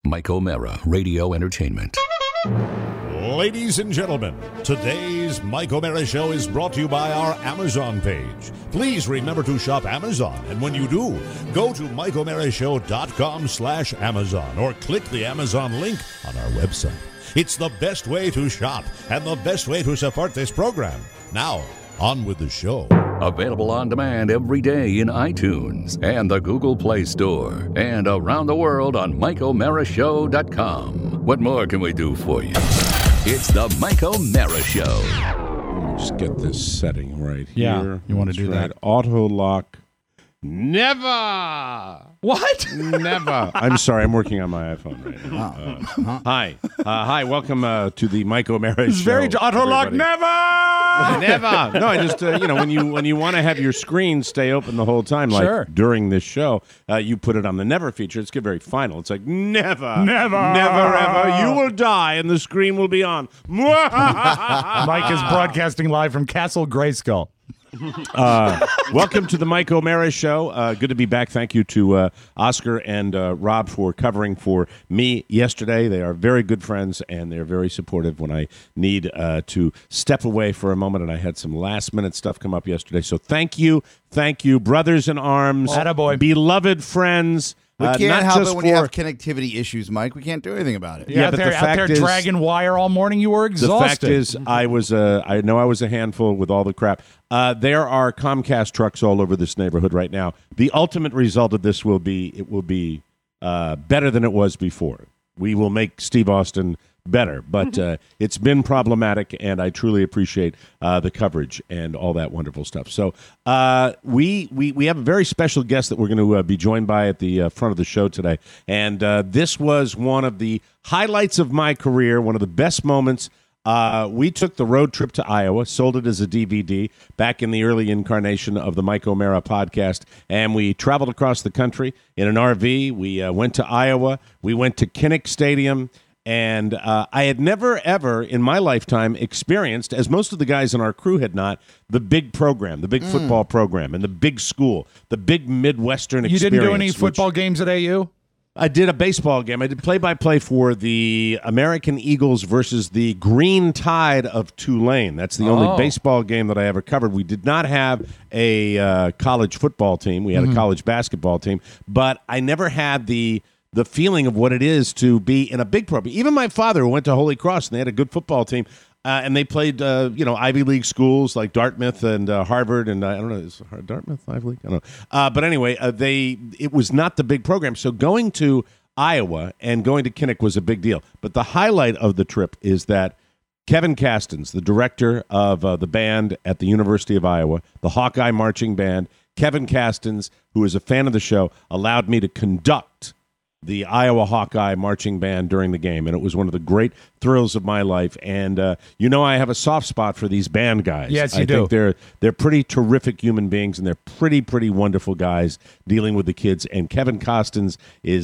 Mike O'Mara, Radio Entertainment. Ladies and gentlemen, today's Mike O'Mara Show is brought to you by our Amazon page. Please remember to shop Amazon, and when you do, go to MikeO'MaraShow.com/Amazon or click the Amazon link on our website. It's the best way to shop and the best way to support this program. Now, on with the show. Available on demand every day in iTunes and the Google Play Store and around the world on MikeO'MaraShow.com. What more can we do for you? It's the Mike O'Mara Show. Let me just get this setting right here. Yeah, you want to do that? Auto lock. Never. What? Never. I'm sorry. I'm working on my iPhone right now. Hi. Hi. Welcome to the Mike O'Mara Show. It's very auto lock. Never. Never. No, I just when you want to have your screen stay open the whole time, like Sure. during this show, you put it on the never feature. It's very final. It's like never, Never. never ever. You will die, and the screen will be on. Mike is broadcasting live from Castle Grayskull. Welcome to the Mike O'Mara Show. Good to be back. Thank you to Oscar and Rob for covering for me yesterday. They are very good friends, and they're very supportive when I need to step away for a moment, and I had some last-minute stuff come up yesterday. So thank you, brothers in arms, Attaboy. Beloved friends. We not can't help just it when you have connectivity issues, Mike. We can't do anything about it. Yeah, out but there, the fact out there is- dragging wire all morning. You were exhausted. The fact is, I know I was a handful with all the crap. There are Comcast trucks all over this neighborhood right now. The ultimate result of this will be better than it was before. We will make Steve Austin better, but it's been problematic, and I truly appreciate the coverage and all that wonderful stuff. So we have a very special guest that we're going to be joined by at the front of the show today, and this was one of the highlights of my career, one of the best moments. We took the road trip to Iowa, sold it as a DVD back in the early incarnation of the Mike O'Mara podcast, and we traveled across the country in an RV. We went to Iowa. We went to Kinnick Stadium. And I had never, ever in my lifetime experienced, as most of the guys in our crew had not, the big program, the big football program, and the big school, the big Midwestern experience. You didn't do any football games at AU? I did a baseball game. I did play-by-play for the American Eagles versus the Green Tide of Tulane. That's the only baseball game that I ever covered. We did not have a college football team. We had a college basketball team. But I never had the feeling of what it is to be in a big program. Even my father went to Holy Cross, and they had a good football team. And they played, Ivy League schools like Dartmouth and Harvard, and I don't know, is Dartmouth Ivy League? I don't know. But anyway, it was not the big program. So going to Iowa and going to Kinnick was a big deal. But the highlight of the trip is that Kevin Castens, the director of the band at the University of Iowa, the Hawkeye Marching Band, Kevin Castens, who is a fan of the show, allowed me to conduct the Iowa Hawkeye Marching Band during the game, and it was one of the great thrills of my life. And I have a soft spot for these band guys. Yes, you I do. think they're pretty terrific human beings, and they're pretty wonderful guys dealing with the kids. And Kevin Costens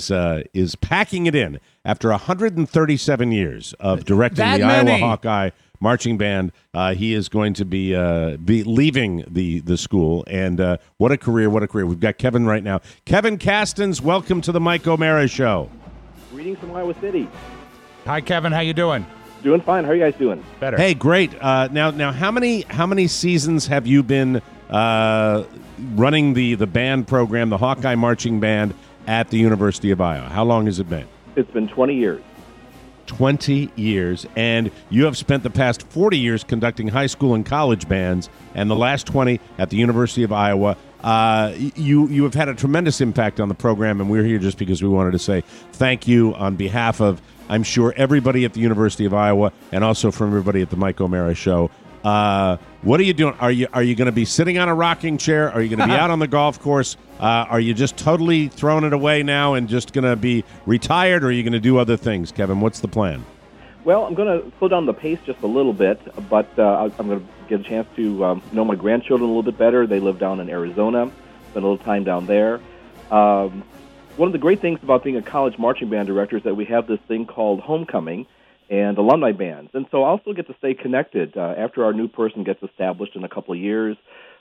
is packing it in after 137 years of directing the Iowa Hawkeye Marching Band. He is going to be leaving the school, and what a career! We've got Kevin right now. Kevin Castens, welcome to the Mike O'Mara Show. Greetings from Iowa City. Hi, Kevin. How you doing? Doing fine. How are you guys doing? Better. Hey, great. Now, how many seasons have you been running the band program, the Hawkeye Marching Band at the University of Iowa? How long has it been? It's been 20 years. 20 years, and you have spent the past 40 years conducting high school and college bands, and the last 20 at the University of Iowa. You have had a tremendous impact on the program, and we're here just because we wanted to say thank you on behalf of, I'm sure, everybody at the University of Iowa, and also from everybody at the Mike O'Mara Show. What are you doing? Are you going to be sitting on a rocking chair? Are you going to be out on the golf course? Are you just totally throwing it away now and just going to be retired, or are you going to do other things, Kevin? What's the plan? Well, I'm going to slow down the pace just a little bit, but I'm going to get a chance to know my grandchildren a little bit better. They live down in Arizona, spend a little time down there. One of the great things about being a college marching band director is that we have this thing called homecoming and alumni bands. And so I also get to stay connected. After our new person gets established in a couple of years,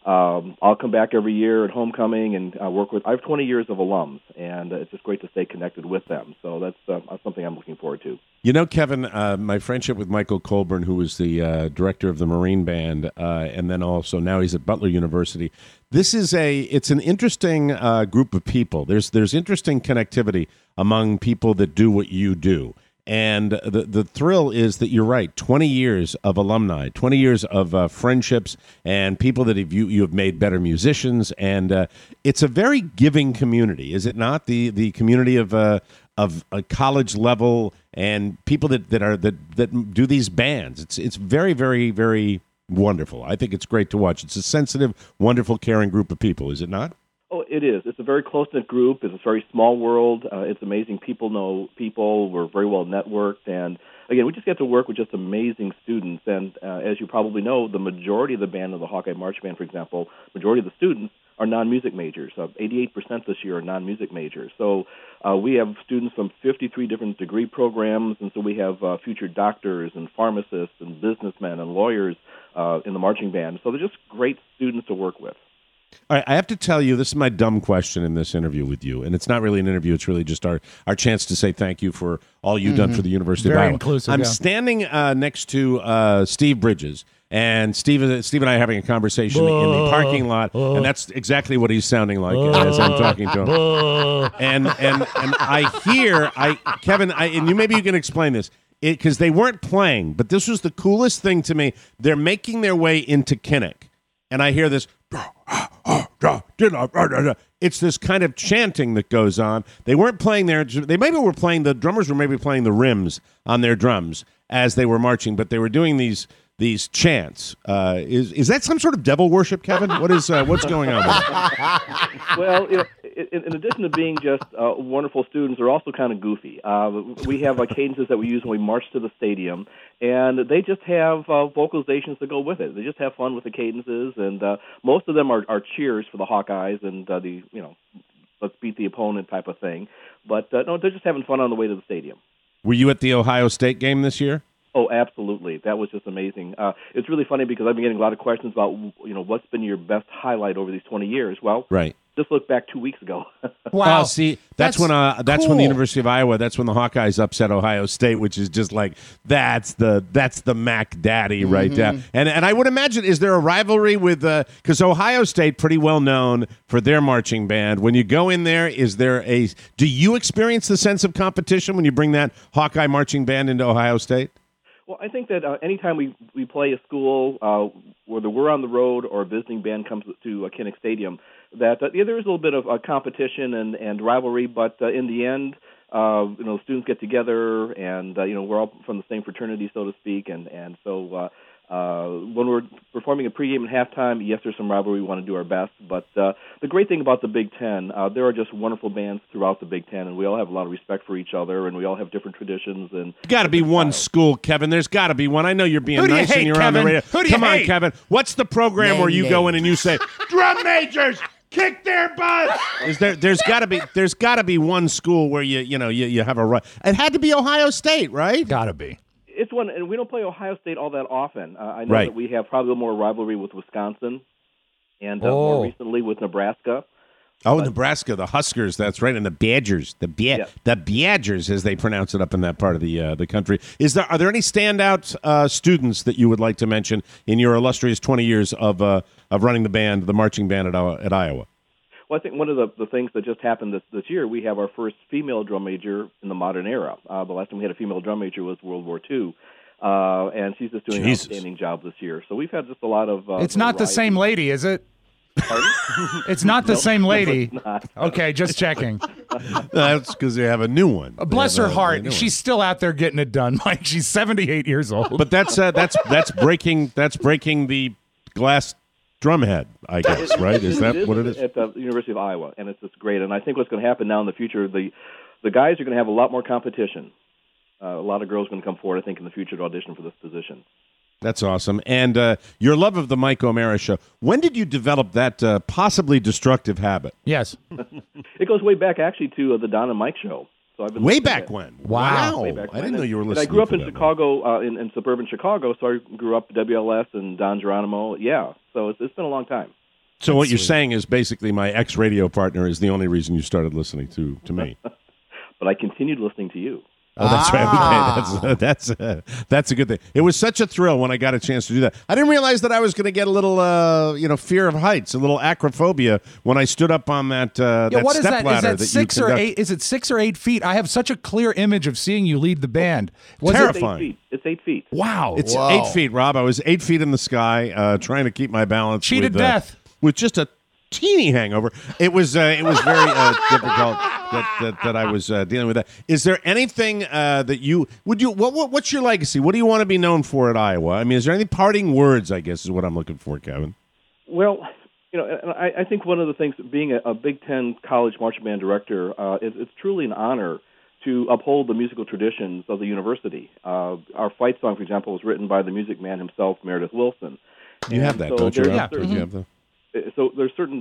I'll come back every year at homecoming and work with. I have 20 years of alums, and it's just great to stay connected with them. So that's something I'm looking forward to. You know, Kevin, my friendship with Michael Colburn, who was the director of the Marine Band, and then also now he's at Butler University. It's an interesting group of people. There's interesting connectivity among people that do what you do. And the thrill is that you're right, 20 years of alumni, 20 years of friendships, and people that you have made better musicians, and it's a very giving community, is it not? The community of a college level and people that do these bands. It's very, very, very wonderful. I think it's great to watch. It's a sensitive, wonderful, caring group of people, is it not? Oh, it is. It's a very close-knit group. It's a very small world. It's amazing. People know people. We're very well networked. And, again, we just get to work with just amazing students. And as you probably know, the majority of the band, of the Hawkeye March Band, for example, majority of the students are non-music majors. 88% this year are non-music majors. So we have students from 53 different degree programs, and so we have future doctors and pharmacists and businessmen and lawyers in the marching band. So they're just great students to work with. All right, I have to tell you, this is my dumb question in this interview with you, and it's not really an interview. It's really just our chance to say thank you for all you've done for the University of Iowa. Very inclusive, I'm standing next to Steve Bridges, and Steve and I are having a conversation in the parking lot, and that's exactly what he's sounding like as I'm talking to him. And Kevin, and maybe you can explain this, because they weren't playing, but this was the coolest thing to me. They're making their way into Kinnick, and I hear this. It's this kind of chanting that goes on. They weren't playing the drummers were maybe playing the rims on their drums as they were marching, but they were doing these chants. Is that some sort of devil worship, Kevin? What's going on there? Well, in addition to being just wonderful students, they're also kind of goofy. We have cadences that we use when we march to the stadium, and they just have vocalizations that go with it. They just have fun with the cadences, and most of them are cheers for the Hawkeyes and let's beat the opponent type of thing. But no, they're just having fun on the way to the stadium. Were you at the Ohio State game this year? Oh, absolutely. That was just amazing. It's really funny because I've been getting a lot of questions about, what's been your best highlight over these 20 years. Well, right. Just look back 2 weeks ago. Wow. Oh, see, that's when the University of Iowa, that's when the Hawkeyes upset Ohio State, which is just like, that's the Mac Daddy right there. And I would imagine, is there a rivalry with, because Ohio State, pretty well known for their marching band. When you go in there, do you experience the sense of competition when you bring that Hawkeye marching band into Ohio State? Well, I think that anytime we play a school, whether we're on the road or a visiting band comes to Kinnick Stadium, that there is a little bit of competition and rivalry, but in the end, students get together, and we're all from the same fraternity, so to speak, and so when we're performing a pregame and halftime, yes, there's some rivalry. We want to do our best, but the great thing about the Big Ten, there are just wonderful bands throughout the Big Ten, and we all have a lot of respect for each other, and we all have different traditions. And got to be one school, Kevin. There's got to be one. I know you're being nice and you're on the radio. Come on, Kevin. What's the program where you go in and you say, "Drum majors, kick their butts"? There's got to be one school where you have a right. It had to be Ohio State, right? Got to be. It's one, and we don't play Ohio State all that often. I know that we have probably more rivalry with Wisconsin, and more recently with Nebraska. Oh, Nebraska, the Huskers, that's right, and the Badgers, the Badgers, as they pronounce it up in that part of the country. Are there any standout students that you would like to mention in your illustrious 20 years of running the marching band at Iowa? Well, I think one of the things that just happened this year, we have our first female drum major in the modern era. The last time we had a female drum major was World War II, and she's just doing an outstanding job this year. So we've had just a lot of... it's not the same lady, is it? Pardon? It's not the same lady. No, it's not. Okay, just checking. That's because they have a new one. Bless her heart, she's still out there getting it done, Mike. She's 78 years old. But that's breaking the glass drumhead, I guess, right? Is that what it is? At the University of Iowa, and it's just great. And I think what's going to happen now in the future, the guys are going to have a lot more competition. A lot of girls are going to come forward, I think, in the future to audition for this position. That's awesome. And your love of the Mike O'Mara Show, when did you develop that possibly destructive habit? Yes. It goes way back, actually, to the Don and Mike Show. So I've been way back when? Wow. Way back I didn't know you were listening. And I grew up in Chicago, in suburban Chicago, so I grew up WLS and Don Geronimo. Yeah, so it's been a long time. So what you're saying is basically my ex-radio partner is the only reason you started listening to me. But I continued listening to you. Oh, that's right. Okay, that's a good thing. It was such a thrill when I got a chance to do that. I didn't realize that I was going to get a little, fear of heights, a little acrophobia when I stood up on that what is step that? ladder. Is that 6 or 8? Is it 6 or 8 feet? I have such a clear image of seeing you lead the band. Terrifying. It's 8 feet. Wow. It's 8 feet, Rob. I was 8 feet in the sky, trying to keep my balance. Cheated death with just a teeny hangover. It was very difficult that I was dealing with that. Is there anything that you what's your legacy? What do you want to be known for at Iowa? I mean, is there any parting words, I guess, is what I'm looking for, Kevin? Well, I think one of the things, being a Big Ten college marching band director, it's truly an honor to uphold the musical traditions of the university. Our fight song, for example, was written by the music man himself, Meredith Wilson. You have that, don't you? Yeah. You have the... So there's certain,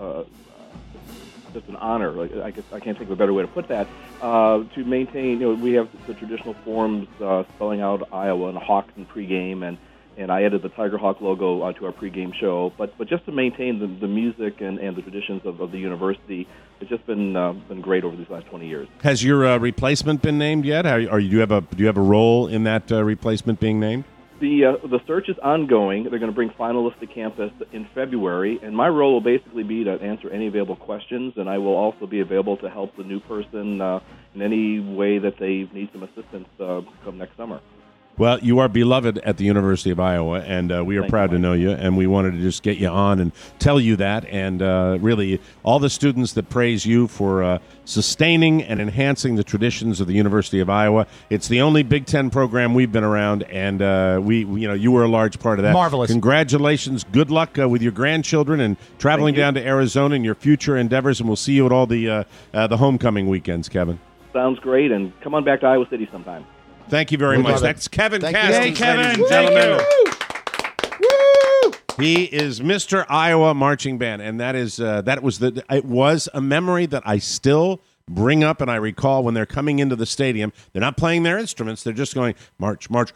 just an honor, I guess I can't think of a better way to put that, to maintain, we have the traditional forms spelling out Iowa and Hawks in pregame, and I added the Tiger Hawk logo to our pregame show. But just to maintain the music and the traditions of the university, it's just been great over these last 20 years. Has your replacement been named yet? Do you have a role in that replacement being named? The search is ongoing. They're going to bring finalists to campus in February, and my role will basically be to answer any available questions, and I will also be available to help the new person in any way that they need some assistance come next summer. Well, you are beloved at the University of Iowa, and we are proud to know you, and we wanted to just get you on and tell you that, and really all the students that praise you for sustaining and enhancing the traditions of the University of Iowa. It's the only Big Ten program we've been around, and you were a large part of that. Marvelous. Congratulations. Good luck with your grandchildren and traveling down to Arizona in your future endeavors, and we'll see you at all the homecoming weekends, Kevin. Sounds great, and come on back to Iowa City sometime. Thank you very much. That's Kevin Castens. Hey, Kevin. Thank you. Woo! He is Mr. Iowa Marching Band, and it was a memory that I still bring up, and I recall when they're coming into the stadium. They're not playing their instruments; they're just going march, march.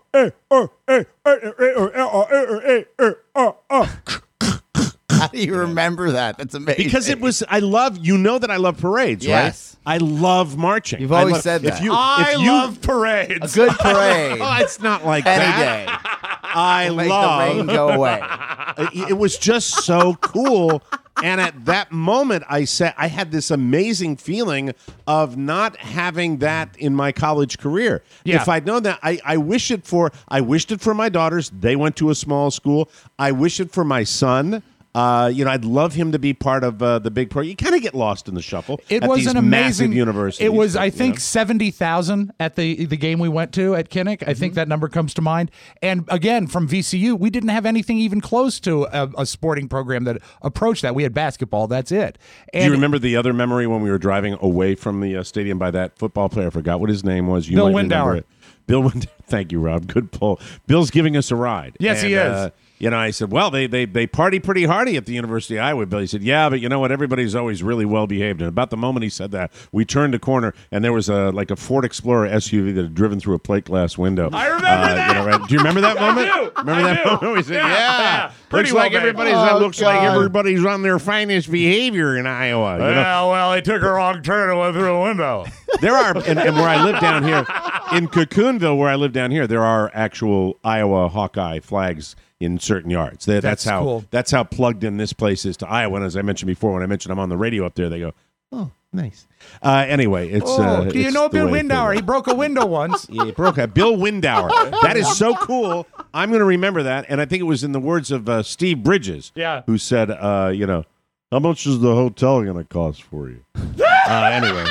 How do you remember that? That's amazing. Because it was, I love parades, yes. Right? I love marching. You've always said that. I love parades. A good parade. Oh, it's not like Any that. day. I Make love. the rain go away. It was just so cool. And at that moment, I had this amazing feeling of not having that in my college career. Yeah. If I'd known that, I wished it for my daughters. They went to a small school. I wish it for my son. I'd love him to be part of the big pro. You kind of get lost in the shuffle. It at was these an amazing massive universities. It was, I think, 70,000 at the game we went to at Kinnick. I think that number comes to mind. And again, from VCU, we didn't have anything even close to a sporting program that approached that. We had basketball. That's it. And do you remember the other memory when we were driving away from the stadium by that football player? I forgot what his name was. Bill Windauer. Bill Windauer. Thank you, Rob. Good pull. Bill's giving us a ride. Yes, he is. I said, well, they party pretty hardy at the University of Iowa, Bill. He said, yeah, but you know what? Everybody's always really well behaved. And about the moment he said that, we turned a corner, and there was a Ford Explorer SUV that had driven through a plate glass window. I remember that. Right? Do you remember that moment? Remember that moment? We said, yeah. Pretty Looks well like made. everybody's on their finest behavior in Iowa. Well, they took a wrong turn and went through a window. There are, and where I live down here, in Cocoonville, where I live down here, there are actual Iowa Hawkeye flags in certain yards. That's how cool. That's how plugged in this place is to Iowa. And as I mentioned before, when I mentioned I'm on the radio up there, they go, "Oh, nice." Anyway, it's. Do you know Bill Windauer? He broke a window once. Yeah, he broke a Bill Windauer. That is so cool. I'm going to remember that, and I think it was in the words of Steve Bridges, who said, "How much is the hotel going to cost for you?" Anyway,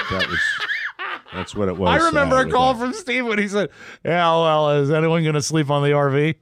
that's what it was. I remember a call from Steve when he said, "Yeah, well, is anyone going to sleep on the RV?"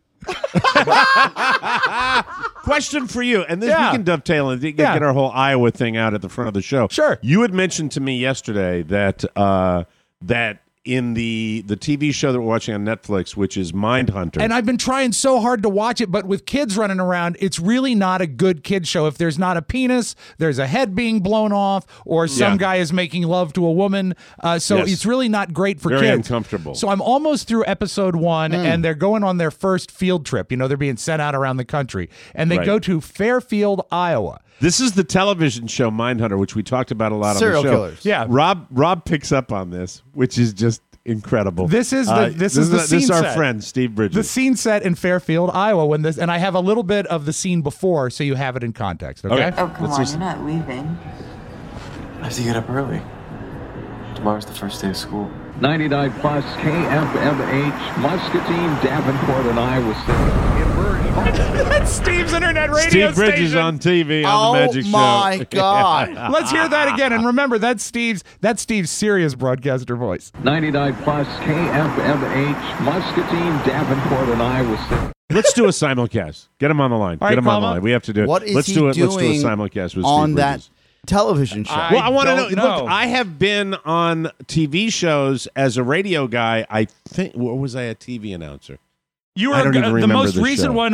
Question for you, and this we can dovetail and get our whole Iowa thing out at the front of the show. Sure. You had mentioned to me yesterday that in the TV show that we're watching on Netflix, which is Mindhunter. And I've been trying so hard to watch it, but with kids running around, it's really not a good kid show. If there's not a penis, there's a head being blown off, or some guy is making love to a woman. So it's really not great for Very kids. uncomfortable. So I'm almost through episode 1, and they're going on their first field trip. You know, they're being sent out around the country. And they go to Fairfield, Iowa. This is the television show Mindhunter, which we talked about a lot Serial on the show. killers. Yeah. Rob picks up on this, which is just incredible. This is the this scene is our set. friend Steve Bridges. The scene set in Fairfield, Iowa, and I have a little bit of the scene before, so you have it in context. Okay. Okay. Oh, come on, you're not leaving. I have to get up early. Tomorrow's the first day of school. 99 plus KFMH, Muscatine, Davenport, and Iowa City. That's Steve's internet radio Steve Bridges station. on TV on the Magic Show. Oh my God! Let's hear that again. And remember, that's Steve's serious broadcaster voice. 99 plus KFMH, Muscatine, Davenport, and Iowa City. Let's do a simulcast. Get him on the line. All right, Get him on call the him line. up. We have to do it. What is let's he do it. Let's do a doing simulcast with on Steve that Bridges. television show? I Well, I want to know. don't know. Look, I have been on TV shows as a radio guy. I think, or was I a TV announcer? You were I don't even the remember most the recent show. one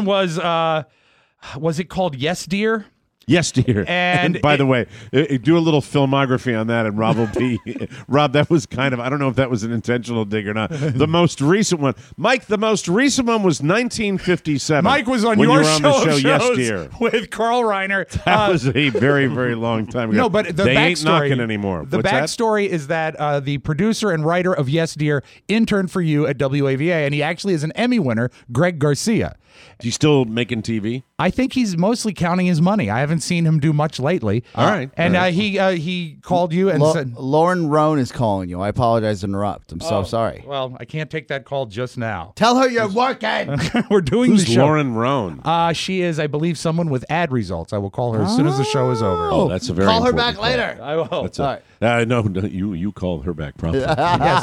was it called Yes Dear? Yes, dear. And by the way, do a little filmography on that, and Rob will be. Rob, that was kind of. I don't know if that was an intentional dig or not. The most recent one, Mike. The most recent one was 1957. Mike was on when your you were on show, the show. of Yes, shows dear. with Carl Reiner. That was a very, very long time ago. No, but the they backstory, ain't knocking anymore. The What's that? backstory is that the producer and writer of Yes Dear interned for you at WAVA, and he actually is an Emmy winner, Greg Garcia. Is he still making TV? I think he's mostly counting his money. I haven't seen him do much lately. All right. And All right. he called you and said, Lauren Roan is calling you. I apologize to interrupt. I'm so sorry. well, I can't take that call just now. Tell her you're working. We're doing Who's the show. Lauren Roan? She is, I believe, someone with ad results. I will call her as soon as the show is over. Oh, that's a very Call her important back call. later. I will. That's All right. no, you call her back promptly. Yes,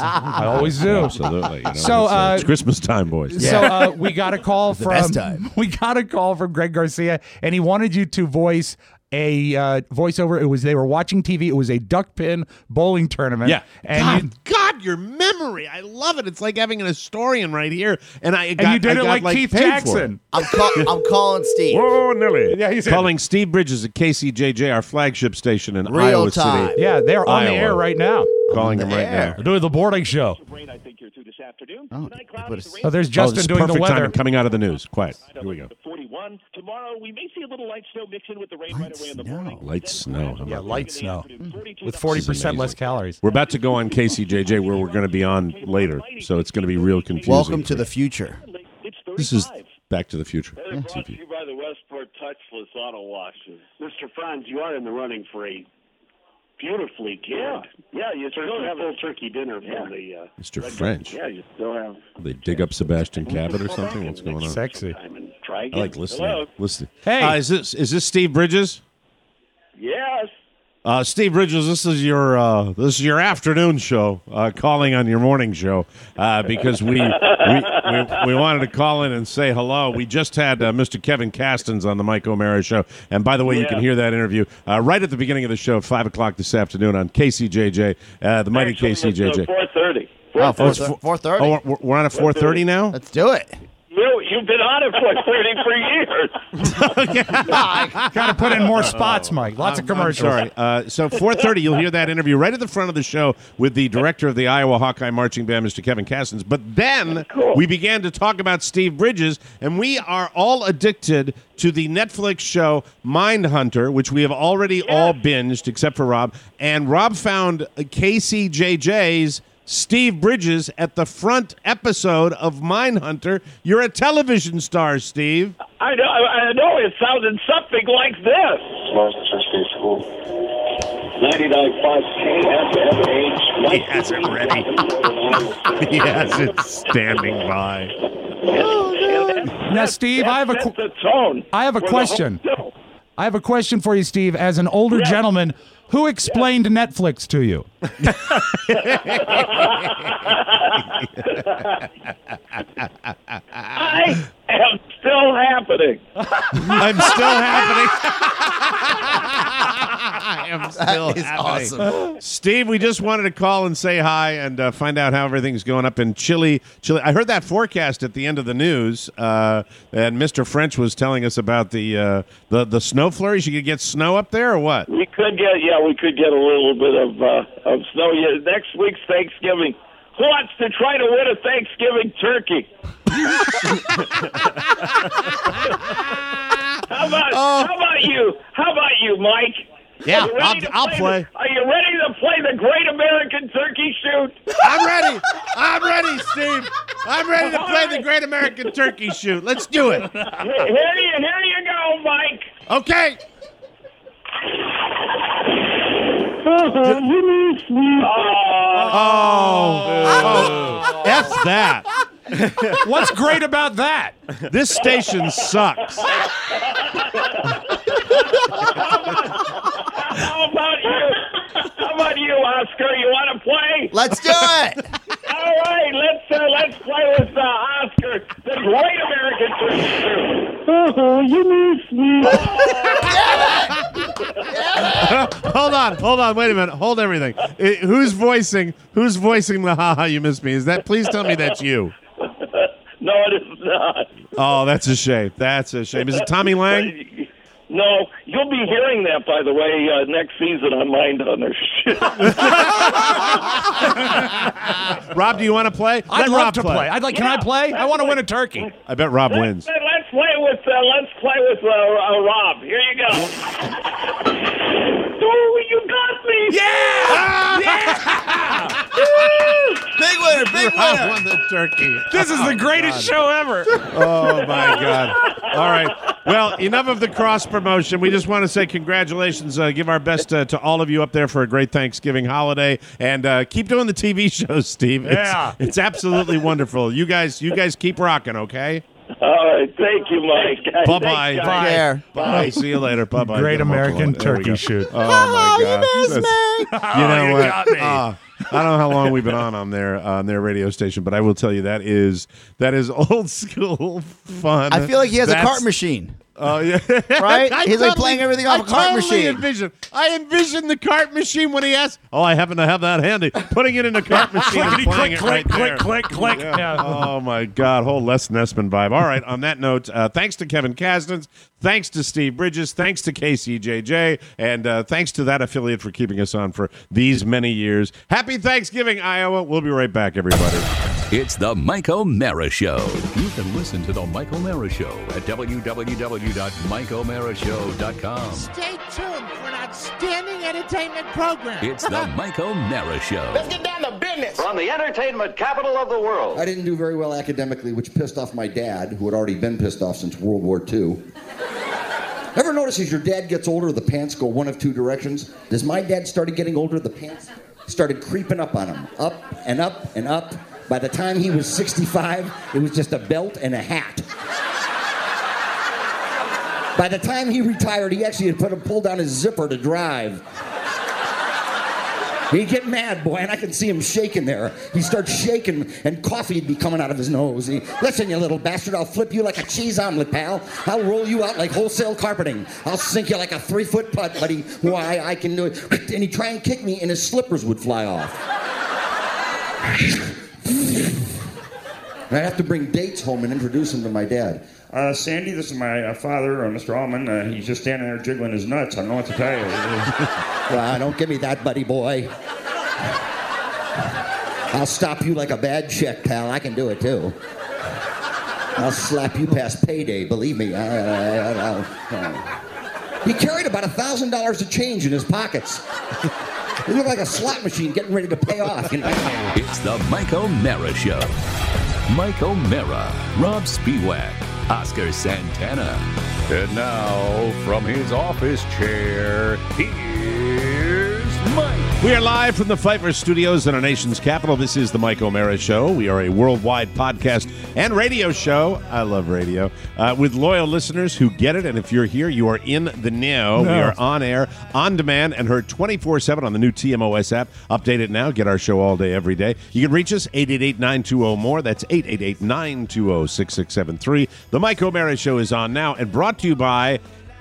I always do. Absolutely. You know, So, it's Christmas time, boys. So we got a call from best time. we got a call from Greg Garcia, and he wanted you to voice a voiceover. They were watching TV. It was a duck pin bowling tournament. Yeah. and God, your memory. I love it. It's like having an historian right here. And you did it like Keith paid for it. Jackson. I'm calling Steve. Oh, Nelly. Yeah, he's calling Steve Bridges at KCJJ, our flagship station in Real Iowa time. City. Yeah, they're on the Iowa. air right now. Calling him right now. They're doing the boarding show. I think you're through this afternoon. Oh, Tonight, cloudy, put a- the rain Oh, there's Oh, Justin this is doing the perfect weather. timing coming out of the news. Quiet. Here we go. to 41. Tomorrow, we may see a little light snow mix in with the rain right away in the morning. Light snow. How Yeah, about light that? snow with This 40% is amazing. less calories. We're about to go on KCJJ where we're going to be on later. So it's going to be real confusing. Welcome to the future. It's 35. This is Back to the Future. Brought to TV. you by the Westport Touchless Auto Washes. Mr. Franz, you are in the running for a beautifully geared. Yeah, you still have full turkey dinner from the. Mr. French. Yeah, you still have. They dig up Sebastian Cabot or something? What's going on? Sexy. Time and try I again. like listening. Hello. Listening. Hey. Is this Steve Bridges? Yes. Steve Bridges, this is your afternoon show, calling on your morning show, because we wanted to call in and say hello. We just had Mr. Kevin Castens on the Mike O'Mara show, and by the way, you can hear that interview right at the beginning of the show at 5:00 this afternoon on KCJJ, the mighty KCJJ. 4:30. Oh, 4:30. 4:30. Oh, we're on at 4:30 now. Let's do it. You've been on it for 30 for years. Got to put in more spots, Mike. Lots of commercials. Sorry. So 4:30, you'll hear that interview right at the front of the show with the director of the Iowa Hawkeye Marching Band, Mr. Kevin Castens. But then we began to talk about Steve Bridges, and we are all addicted to the Netflix show Mindhunter, which we have already all binged, except for Rob. And Rob found KCJJ's Steve Bridges at the front episode of Mindhunter. You're a television star, Steve. I know. It sounded something like this. Tomorrow's the first day of school. 99.5 KFMH. He has it ready. He has it standing by. Now, Steve, I have a Set the tone I have a for the question. whole show. I have a question for you, Steve. As an older gentleman, who explained Netflix to you? I am still happening. I'm still happening. I am still That is happening. awesome. Steve, we just wanted to call and say hi and find out how everything's going up in Chile. I heard that forecast at the end of the news, and Mr. French was telling us about the snow flurries. You could get snow up there, or what? We could get a little bit of snow. Yeah, next week's Thanksgiving. Who wants to try to win a Thanksgiving turkey? How about you, Mike? Yeah, I'll play. Are you ready to play the Great American Turkey Shoot? I'm ready. I'm ready, Steve. I'm ready to play the Great American Turkey Shoot. Let's do it. Here you go, Mike. Okay. F that. What's great about that? This station sucks. How about you, Oscar? You want to play? Let's do it. All right, let's play with Oscar, the Great American Turkey Shoot. You miss me. Hold on, wait a minute. Hold everything. Who's voicing the haha you miss me? Is that, please tell me that's you. No, it is not. Oh, that's a shame. That's a shame. Is it Tommy Lang? No, you'll be hearing that, by the way, next season on Mindhunter. Rob, do you want to play? I'd love to play. Can I play? I want to win a turkey. I bet Rob wins. Let's play with Rob. Here you go. Oh, you got me! Yeah! Big winner, big Rob winner. won the turkey. This is the greatest show ever. Oh, my God. All right. Well, enough of the cross promotion. We just want to say congratulations. Give our best to all of you up there for a great Thanksgiving holiday. And keep doing the TV shows, Steve. It's absolutely wonderful. You guys keep rocking, okay? All right. Thank you, Mike. Bye-bye. Take care. Bye. See you later. Bye-bye. Great American There we Turkey go. Shoot. Oh, my God. You miss me. You know what? got me. I don't know how long we've been on their radio station, but I will tell you that is old school fun. I feel like he has a cart machine. Oh yeah, Right? He's like playing everything off a cart machine. I envision the cart machine when he asks. Oh, I happen to have that handy. Putting it in a cart machine and playing it right there. click. Yeah. Oh my God, whole Les Nessman vibe. All right. On that note, thanks to Kevin Kasdans, thanks to Steve Bridges, thanks to KCJJ, and thanks to that affiliate for keeping us on for these many years. Happy Thanksgiving, Iowa. We'll be right back, everybody. It's the Mike O'Mara Show. You can listen to the Mike O'Mara Show at www.mikeomarashow.com. Stay tuned for an outstanding entertainment program. It's the Mike O'Mara Show. Let's get down to business. From the entertainment capital of the world. I didn't do very well academically, which pissed off my dad, who had already been pissed off since World War II. Ever notice as your dad gets older, the pants go one of two directions? As my dad started getting older, the pants started creeping up on him. Up and up and up. By the time he was 65, it was just a belt and a hat. By the time he retired, he actually had pulled down his zipper to drive. He'd get mad, boy, and I could see him shaking there. He'd start shaking, and coffee would be coming out of his nose. Listen, you little bastard, I'll flip you like a cheese omelet, pal. I'll roll you out like wholesale carpeting. I'll sink you like a 3-foot putt, buddy. Why, I can do it. And he'd try and kick me, and his slippers would fly off. And I'd have to bring dates home and introduce him to my dad. Sandy, this is my father, Mr. Allman. He's just standing there jiggling his nuts. I don't know what to tell you. Well, don't give me that, buddy boy. I'll stop you like a bad check, pal. I can do it, too. I'll slap you past payday, believe me. He carried about $1,000 of change in his pockets. He looked like a slot machine getting ready to pay off. You know? It's the Mike O'Mara Show. Mike O'Mara, Rob Spiewak, Oscar Santana. And now, from his office chair, here's Mike. We are live from the Pfeiffer Studios in our nation's capital. This is the Mike O'Mara Show. We are a worldwide podcast and radio show. I love radio. With loyal listeners who get it. And if you're here, you are in the know. We are on air, on demand, and heard 24/7 on the new TMOS app. Update it now. Get our show all day, every day. You can reach us, 888-920-MORE. That's 888-920-6673. The Mike O'Mara Show is on now and brought to you by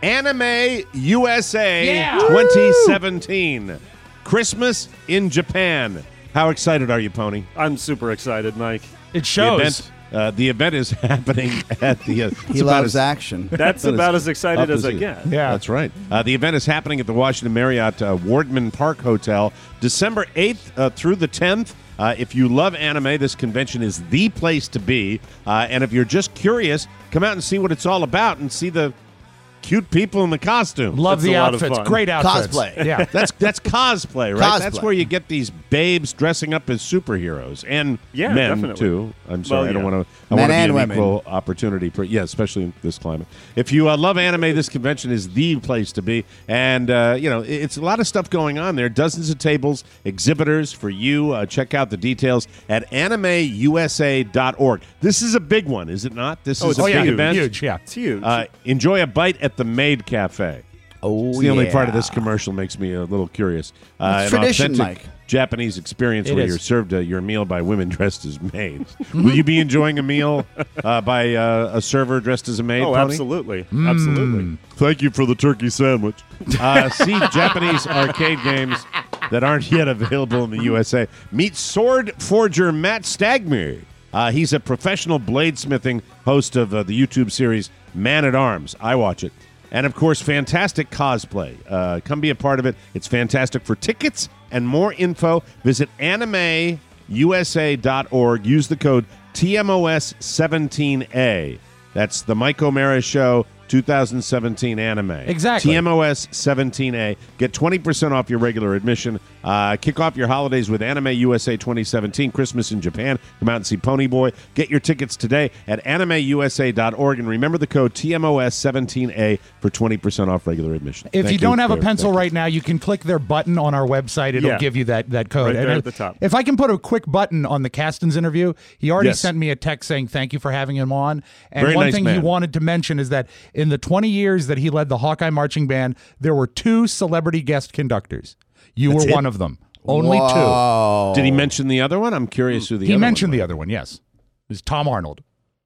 Anime USA Yeah. 2017. Christmas in Japan. How excited are you, Pony? I'm super excited, Mike. It shows. The event is happening at the... He loves action. That's about as excited as I he- get. Yeah. That's right. The event is happening at the Washington Marriott Wardman Park Hotel, December 8th through the 10th. If you love anime, this convention is the place to be. And if you're just curious, come out and see what it's all about and see the cute people in the costumes. Love It's the a lot of outfits. fun. Great outfits. Cosplay. Yeah. That's cosplay, right? That's Cosplay. where you get these babes dressing up as superheroes and Yeah, men definitely. too. I'm sorry, Well, I don't yeah. want to. I Men want to be and an women. equal opportunity. Especially in this climate. If you love anime, this convention is the place to be. And it's a lot of stuff going on there. Dozens of tables, exhibitors for you. Check out the details at animeusa.org. This is a big one, is it not? This is a big event. Huge, yeah. It's huge. Enjoy a bite at the Maid Cafe. Oh, It's the only part of this commercial makes me a little curious. It's An tradition, authentic Mike. Japanese experience It where is. you're served your meal by women dressed as maids. Will you be enjoying a meal by a server dressed as a maid? Oh, Pony? absolutely. Absolutely. Thank you for the turkey sandwich. See Japanese arcade games that aren't yet available in the USA. Meet sword forger Matt Stagmere. He's a professional bladesmithing host of the YouTube series Man at Arms. I watch it. And, of course, fantastic cosplay. Come be a part of it. It's fantastic. For tickets and more info, visit animeusa.org. Use the code TMOS17A. That's the Mike O'Mara Show 2017 anime. Exactly. TMOS 17A. Get 20% off your regular admission. Kick off your holidays with Anime USA 2017, Christmas in Japan. Come out and see Pony Boy. Get your tickets today at animeusa.org. And remember the code TMOS 17A for 20% off regular admission. If Thank you don't have a Thank pencil you. right now, you can click their button on our website. It'll Yeah. give you that code. Right there And at the top. If I can put a quick button on the Castens interview, he already Yes. sent me a text saying thank you for having him on. And Very one nice thing man. he wanted to mention is that in the 20 years that he led the Hawkeye Marching Band, there were 2 celebrity guest conductors. You That's were it? one of them. Only Whoa. Did he mention the other one? I'm curious who the two. He other mentioned one the other one, yes. It was Tom Arnold.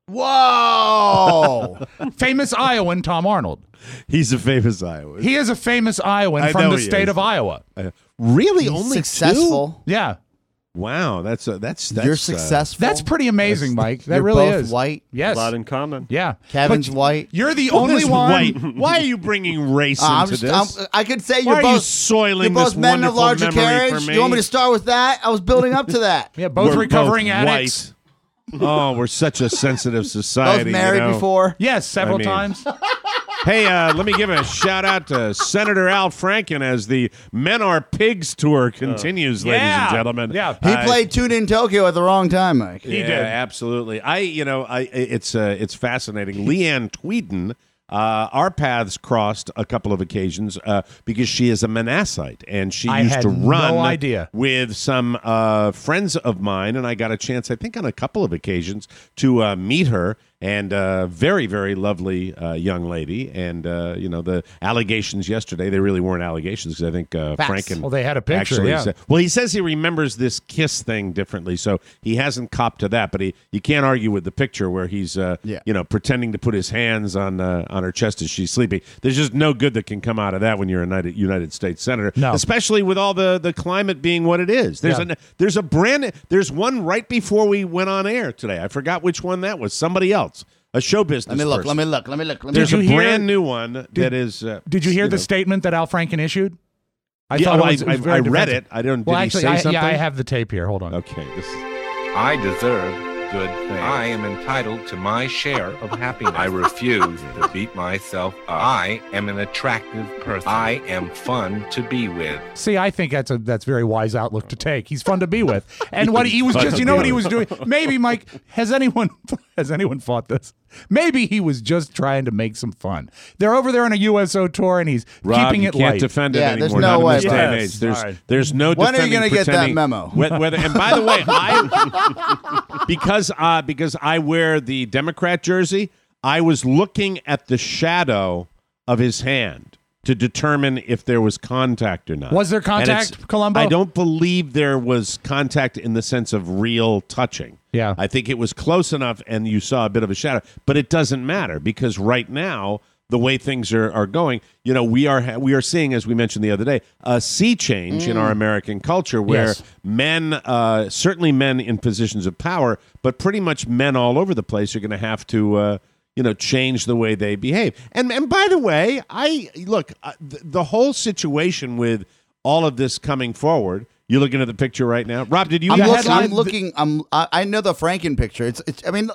Whoa. Famous Iowan Tom Arnold. was. He's a famous Iowan. He is a famous Iowan I from know the he state is. of Iowa. Really? He's Only successful. Yeah. 2? Wow, that's You're successful. That's pretty amazing, Mike. That You're really both is. white. Yes. A lot in common. Yeah. Kevin's But white. You're the What only is one. white? Why are you bringing race into this? I could say Why you're are both you soiling you're both this men of wonderful larger memory carriage. for me? You want me to start with that? I was building up to that. Yeah, both We're recovering both addicts. white. Oh, we're such a sensitive society. Both married you know? before. Yes, several I mean- times. Hey, let me give a shout out to Senator Al Franken as the Men Are Pigs tour continues, ladies Yeah. and gentlemen. Yeah. He played Tune in Tokyo at the wrong time, Mike. He did absolutely. It's fascinating. Leanne Tweeden, our paths crossed a couple of occasions because she is a Manassite and she I used had to run no idea. with some friends of mine, and I got a chance, I think, on a couple of occasions to meet her. And very, very lovely young lady. And, the allegations yesterday, they really weren't allegations because I think Franken. Well, they had a picture, actually yeah. said, well, he says he remembers this kiss thing differently, so he hasn't copped to that. But you can't argue with the picture where he's, pretending to put his hands on her chest as she's sleeping. There's just no good that can come out of that when you're a United States senator, No. especially with all the climate being what it is. There's there's one right before we went on air today. I forgot which one that was. Somebody else. A show business Let me look. person. Let me look. There's Did a you hear- brand new one that is. Did you hear the statement that Al Franken issued? I Yeah, thought well, it was I very read defensive. it. I don't. Well, did actually, he say something? I have the tape here. Hold on. Okay. I deserve good things. I am entitled to my share of happiness. I refuse to beat myself up. I am an attractive person. I am fun to be with. See, I think that's very wise outlook to take. He's fun to be with, and what he was Fun just, to you know, be what he with. was doing. Maybe Mike, has anyone fought this? Maybe he was just trying to make some fun. They're over there on a USO tour, and he's Rob, keeping you it can't light. defend it Yeah, anymore. there's no not way. in this day and Yes. age. There's All right. there's no When are you defending. gonna get that pretending- memo? Whether, and by the way, because I wear the Democrat jersey, I was looking at the shadow of his hand to determine if there was contact or not. Was there And contact, it's- Columbo? I don't believe there was contact in the sense of real touching. Yeah. I think it was close enough and you saw a bit of a shadow, but it doesn't matter because right now the way things are going, we are seeing, as we mentioned the other day, a sea change in our American culture where men, certainly men in positions of power, but pretty much men all over the place are going to have to, change the way they behave. And by the way, the whole situation with all of this coming forward. You're looking at the picture right now, Rob. Did you? I'm looking. I know the Franken picture. It's. I mean.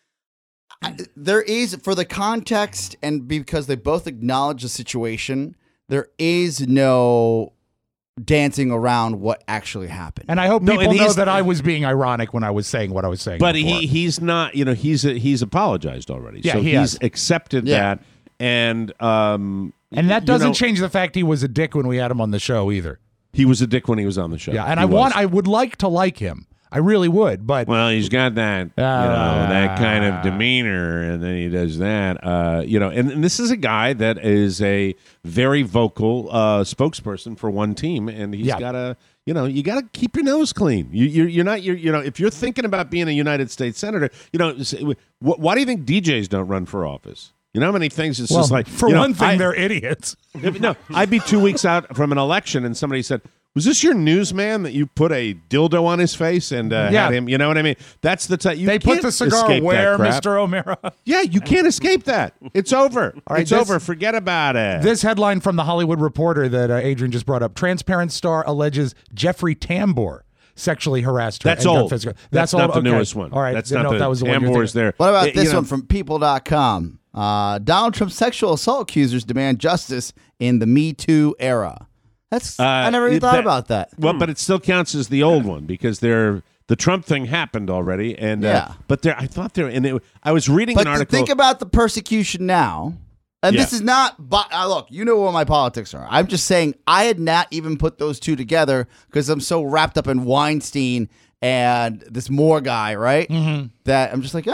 There is, for the context and because they both acknowledge the situation, there is no dancing around what actually happened. And I hope people know that I was being ironic when I was saying what I was saying. But before. he's not, he's apologized already. Yeah, so he's accepted that. And that doesn't change the fact he was a dick when we had him on the show either. He was a dick when he was on the show. Yeah, and I would like to like him. I really would, but he's got that that kind of demeanor, and then he does that, and this is a guy that is a very vocal spokesperson for one team, and he's got to, you got to keep your nose clean. You're not if you're thinking about being a United States senator, why do you think DJs don't run for office? You know how many things it's just like for one thing, they're idiots. No, I'd be 2 weeks out from an election, and somebody said, was this your newsman that you put a dildo on his face and had him? You know what I mean? That's the type. They put the cigar where, Mr. O'Mara? Yeah, you can't escape that. It's over. All right, it's over. Forget about it. This headline from the Hollywood Reporter that Adrian just brought up: Transparent star alleges Jeffrey Tambor sexually harassed her. That's old. That's not the newest one. All right, that's not the that was the one Tambor's there. What about this one from People.com? Donald Trump's sexual assault accusers demand justice in the Me Too era. That's I never even thought about that. Well, but it still counts as the old one because the Trump thing happened already, and but I was reading an article. Think about the persecution now, and this is not. Look, you know what my politics are. I'm just saying I had not even put those two together because I'm so wrapped up in Weinstein and this Moore guy, right? Mm-hmm. That I'm just like,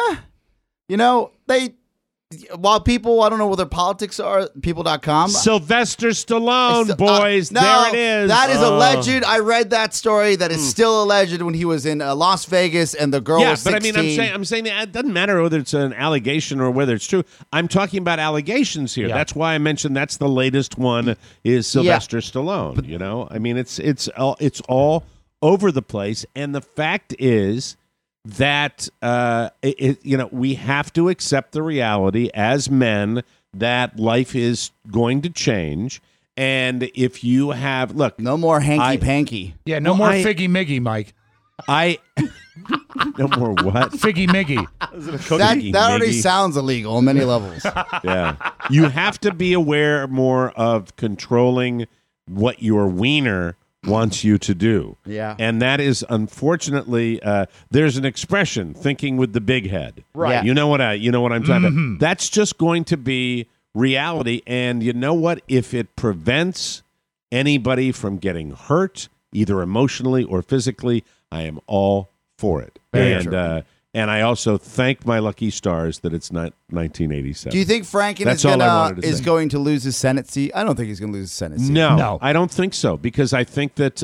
they. While people, I don't know what their politics are, people.com. Sylvester Stallone, boys. There it is. That is alleged. I read that story. That is still alleged when he was in Las Vegas and the girl was 16. Yeah, but I mean, I'm saying that it doesn't matter whether it's an allegation or whether it's true. I'm talking about allegations here. Yeah. That's why I mentioned that's the latest one is Sylvester Stallone. I mean, it's all over the place. And the fact is that we have to accept the reality as men that life is going to change, and if you have no more hanky panky, no more figgy miggy, Mike. No more what? Figgy miggy. That already sounds illegal on many levels. Yeah, you have to be aware more of controlling what your wiener wants you to do. Yeah. And that is unfortunately there's an expression, thinking with the big head. Right. Yeah. You know what I'm talking about. That's just going to be reality, and you know what? If it prevents anybody from getting hurt either emotionally or physically, I am all for it. And I also thank my lucky stars that it's not 1987. Do you think Franken is going to lose his Senate seat? I don't think he's going to lose his Senate seat. No, I don't think so, because I think that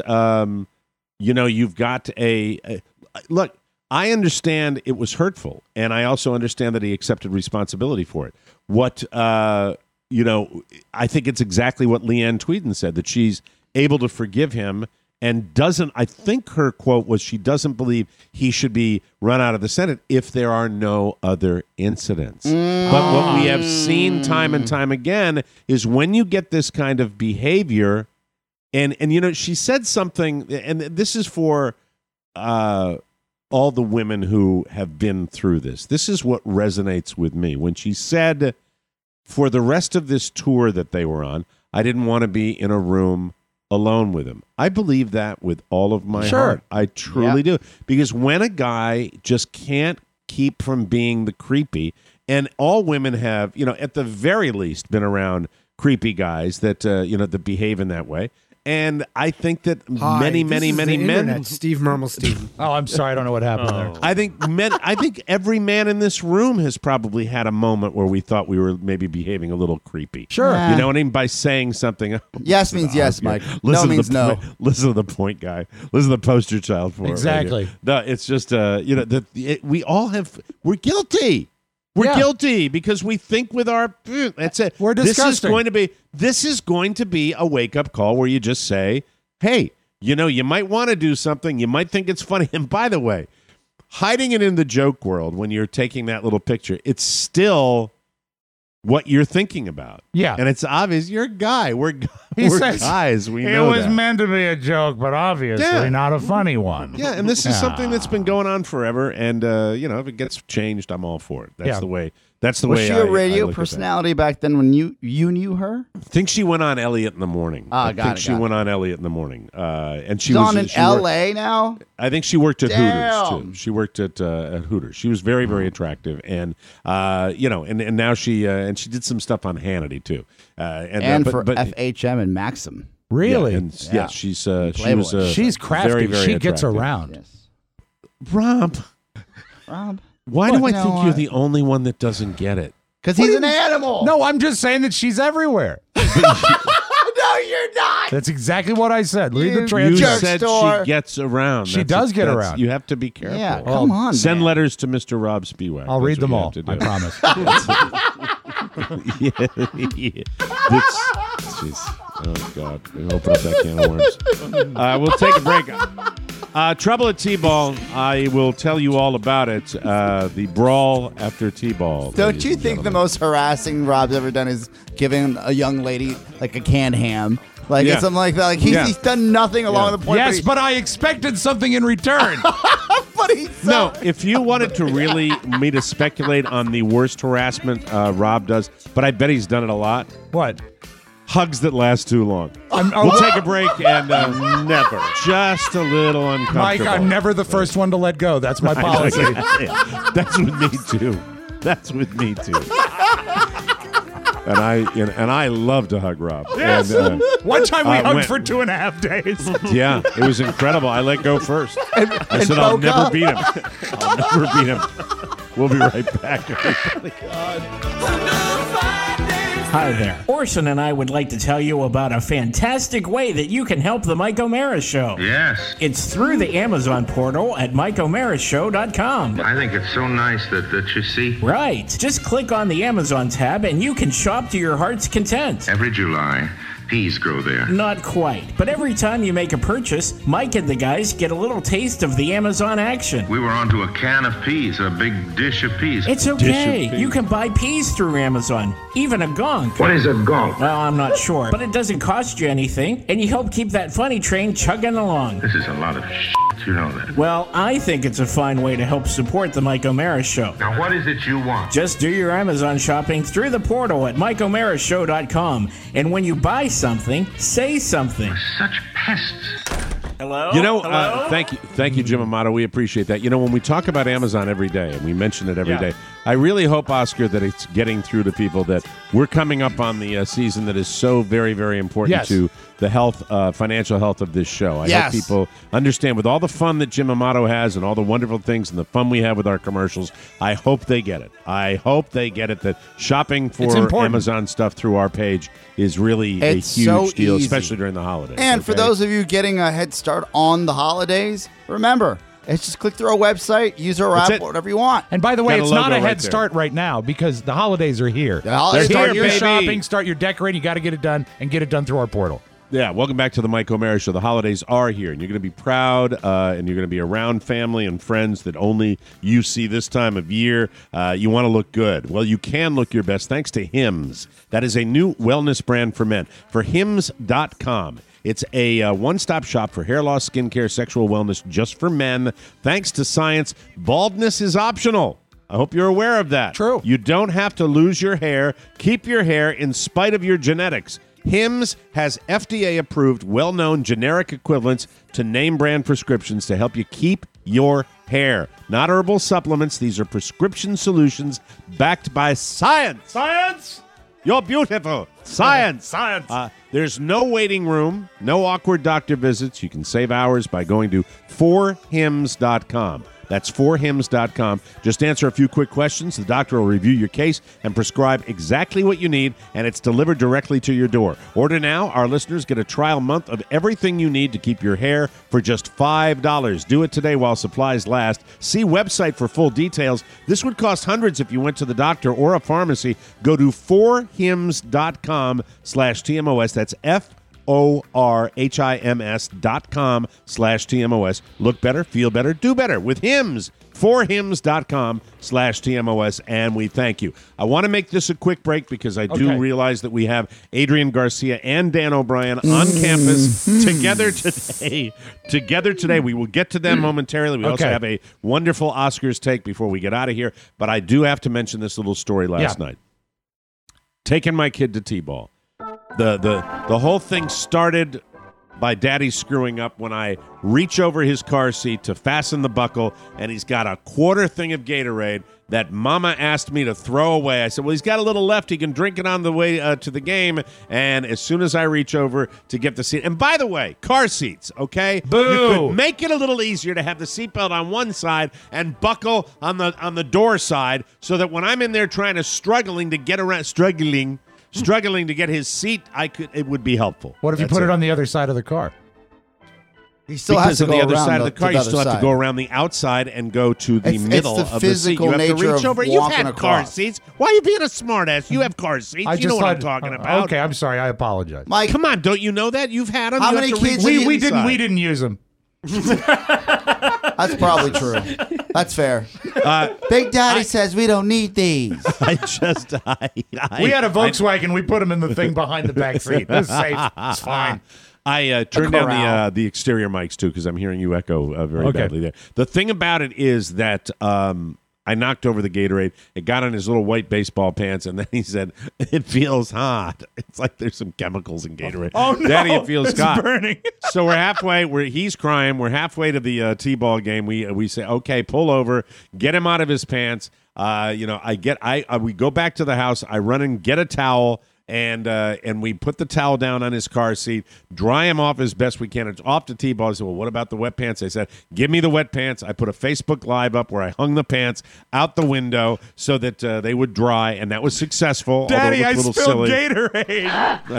you've got look. I understand it was hurtful, and I also understand that he accepted responsibility for it. What I think it's exactly what Leanne Tweeden said, that she's able to forgive him. And I think her quote was, she doesn't believe he should be run out of the Senate if there are no other incidents. But what we have seen time and time again is when you get this kind of behavior, and she said something, and this is for all the women who have been through this. This is what resonates with me. When she said, for the rest of this tour that they were on, I didn't want to be in a room alone with him. I believe that with all of my heart. I truly do. Because when a guy just can't keep from being the creepy, and all women have, at the very least been around creepy guys that, that behave in that way. And I think that many men. Steve Mermelstein. Oh, I'm sorry, I don't know what happened there. I think every man in this room has probably had a moment where we thought we were maybe behaving a little creepy. Sure. You know what I mean? By saying something. Yes means yes, Mike. No means no. Listen to the point guy. Listen to the poster child for exactly. No, it's just we're guilty. We're guilty because we think with our. That's it. We're disgusting. This is going to be a wake up call where you just say, "Hey, you might want to do something. You might think it's funny." And by the way, hiding it in the joke world when you're taking that little picture, it's still what you're thinking about. Yeah. And it's obvious. You're a guy. We're says, guys. We know it was that. meant to be a joke, but obviously not a funny one. Yeah, and this is something that's been going on forever. And, if it gets changed, I'm all for it. That's the way. That's the was way she I a radio look at personality back then when you knew her? I think she went on Elliot in the morning. I think she went on Elliot in the morning. And she was on in L.A. now? I think she worked at Damn. Hooters, too. She worked at Hooters. She was very, very attractive. And, and now she did some stuff on Hannity, too. For FHM and Maxim. Really? Yeah, she's she's crafty. Very, very she gets attractive. around. Yes. Rob. Why do I think you're the only one that doesn't get it? Because he's an animal. No, I'm just saying that she's everywhere. No, you're not. That's exactly what I said. Read the You transcript. said she gets around. She does get around. You have to be careful. Yeah, come on, Send man. letters to Mr. Rob Spiewak. I'll read them all. I promise. yeah. Jeez. Oh, God. Open up that can of worms. We'll take a break. Trouble at T-Ball. I will tell you all about it. The brawl after T-Ball. Don't you think the most harassing Rob's ever done is giving a young lady like a canned ham? Like it's something like that. Like he's done nothing along the point. Yes, but I expected something in return. But he's No, if you wanted to really me to speculate on the worst harassment Rob does, but I bet he's done it a lot. What? Hugs that last too long. We'll take a break and never. Just a little uncomfortable. Mike, I'm never the first one to let go. That's my policy. That's with me too. That's with me too. And I love to hug Rob. Yes. And, one time we hugged for 2.5 days. Yeah, it was incredible. I let go first. I said I'll never beat him. I'll never beat him. We'll be right back. Hi there. Orson and I would like to tell you about a fantastic way that you can help the Mike O'Mara Show. Yes. It's through the Amazon portal at MikeO'MaraShow.com. I think it's so nice that you see. Right. Just click on the Amazon tab and you can shop to your heart's content. Every July, peas grow there. Not quite. But every time you make a purchase, Mike and the guys get a little taste of the Amazon action. We were onto a can of peas, a big dish of peas. It's okay. You can buy peas through Amazon. Even a gonk. What is a gonk? Well, I'm not sure. But it doesn't cost you anything, and you help keep that funny train chugging along. This is a lot of shit. You know that. Well, I think it's a fine way to help support the Mike O'Mara Show. Now, what is it you want? Just do your Amazon shopping through the portal at MikeO'MaraShow.com. And when you buy something, say something. Such pests. Hello? Hello? Thank you, Jim Amato. We appreciate that. When we talk about Amazon every day, and we mention it every day, I really hope, Oscar, that it's getting through to people that we're coming up on the season that is so very, very important to the health, financial health of this show. I hope people understand with all the fun that Jim Amato has and all the wonderful things and the fun we have with our commercials, I hope they get it. I hope they get it that shopping for Amazon stuff through our page is really a huge deal, especially during the holidays. And for those of you getting a head start on the holidays, remember, it's just click through our website, use our app, whatever you want. And by the way, it's not a head start right now because the holidays are here. Start your shopping, start your decorating. You got to get it done and get it done through our portal. Yeah, welcome back to the Mike O'Mara Show. The holidays are here, and you're going to be proud, and you're going to be around family and friends that only you see this time of year. You want to look good. Well, you can look your best thanks to Hims. That is a new wellness brand for men. For Hims.com. It's a one-stop shop for hair loss, skincare, sexual wellness just for men. Thanks to science, baldness is optional. I hope you're aware of that. True. You don't have to lose your hair. Keep your hair in spite of your genetics. Hims has FDA-approved, well-known generic equivalents to name-brand prescriptions to help you keep your hair. Not herbal supplements. These are prescription solutions backed by science. Science! You're beautiful. Science. Science. There's no waiting room, no awkward doctor visits. You can save hours by going to forhims.com. That's forhims.com. Just answer a few quick questions. The doctor will review your case and prescribe exactly what you need, and it's delivered directly to your door. Order now. Our listeners get a trial month of everything you need to keep your hair for just $5. Do it today while supplies last. See website for full details. This would cost hundreds if you went to the doctor or a pharmacy. Go to forhims.com/TMOS. That's forhims.com/TMOS. Look better, feel better, do better with Hims. forhims.com/TMOS, and we thank you. I want to make this a quick break because I do realize that we have Adrian Garcia and Dan O'Brien on campus together today. We will get to them momentarily. We also have a wonderful Oscars take before we get out of here, but I do have to mention this little story last night. Taking my kid to T-ball. The whole thing started by Daddy screwing up when I reach over his car seat to fasten the buckle, and he's got a quarter thing of Gatorade that Mama asked me to throw away. I said, well, he's got a little left. He can drink it on the way to the game. And as soon as I reach over to get the seat, and by the way, car seats, okay? Boo! You could make it a little easier to have the seatbelt on one side and buckle on the door side so that when I'm in there struggling to get his seat, it would be helpful. What if you put it on the other side of the car? He still has to go on the other around side of the car, you still have side. to go around the outside and go to the middle it's the of the seat. You have to nature reach of over. You've walking had car across. seats. Why are you being a smartass? You have car seats. You know what I'm talking about. Okay, I'm sorry. I apologize. Mike, come on, don't you know that? You've had them. How You many have to kids reach We inside. didn't use them. That's probably true. That's fair. Big Daddy says we don't need these. We had a Volkswagen. We put them in the thing behind the back seat. It's safe. It's fine. I turned down the exterior mics, too, because I'm hearing you echo very badly there. The thing about it is that I knocked over the Gatorade. It got on his little white baseball pants, and then he said, it feels hot. It's like there's some chemicals in Gatorade. Oh, no. Daddy, it feels It's hot. burning. So we're halfway. He's crying. We're halfway to the T-ball game. We say, okay, pull over. Get him out of his pants. We go back to the house. I run and get a towel. And we put the towel down on his car seat, dry him off as best we can. It's off to T-ball. I said, well, what about the wet pants? I said, give me the wet pants. I put a Facebook Live up where I hung the pants out the window so that they would dry, and that was successful. Daddy, I little spilled silly. Gatorade.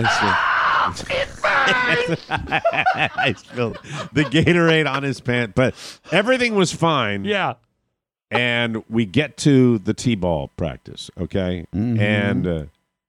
I spilled the Gatorade on his pants, but everything was fine. Yeah. And we get to the T-ball practice, okay? Mm-hmm. And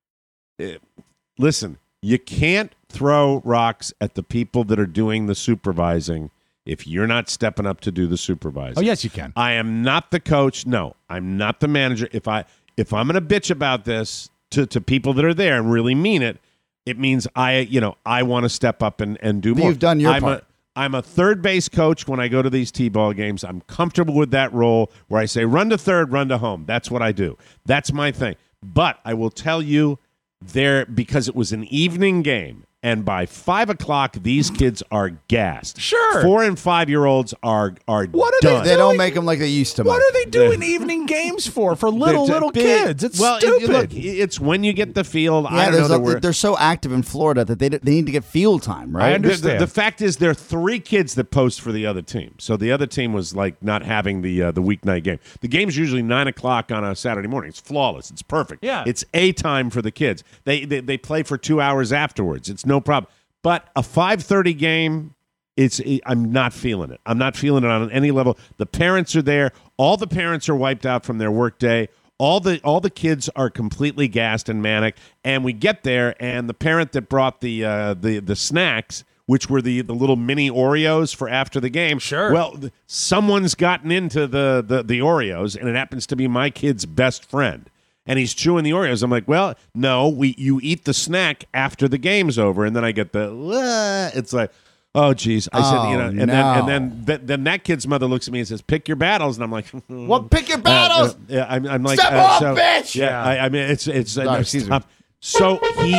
listen, you can't throw rocks at the people that are doing the supervising if you're not stepping up to do the supervising. Oh, yes, you can. I am not the coach. No, I'm not the manager. If I'm going to bitch about this to people that are there and really mean it, it means I want to step up and do more. You've done your part. I'm a third base coach when I go to these T-ball games. I'm comfortable with that role where I say run to third, run to home. That's what I do. That's my thing. But I will tell you, because it was an evening game, and by 5 o'clock, these kids are gassed. Sure. 4 and 5 year olds are What are done. They don't make them like they used to. What Mike. are they doing evening games for little kids? It's stupid. Look, it's when you get the field. Yeah, I don't know. they're so active in Florida that they need to get field time, right? I understand. The fact is, there are 3 kids that post for the other team. So the other team was like not having the weeknight game. The game's usually 9 o'clock on a Saturday morning. It's flawless. It's perfect. Yeah. It's A time for the kids. They play for 2 hours afterwards. It's no problem. But a 5:30 game, I'm not feeling it. I'm not feeling it on any level. The parents are there. All the parents are wiped out from their work day. All the kids are completely gassed and manic. And we get there, and the parent that brought the snacks, which were the little mini Oreos for after the game. Sure. Well, someone's gotten into the Oreos, and it happens to be my kid's best friend. And he's chewing the Oreos. I'm like, well, no, you eat the snack after the game's over. And then I get it's like, oh, geez. I said, then that kid's mother looks at me and says, pick your battles. And I'm like, well, pick your battles. Yeah, I'm like, step off, bitch. Yeah, I mean, it's Sorry, excuse me. tough. So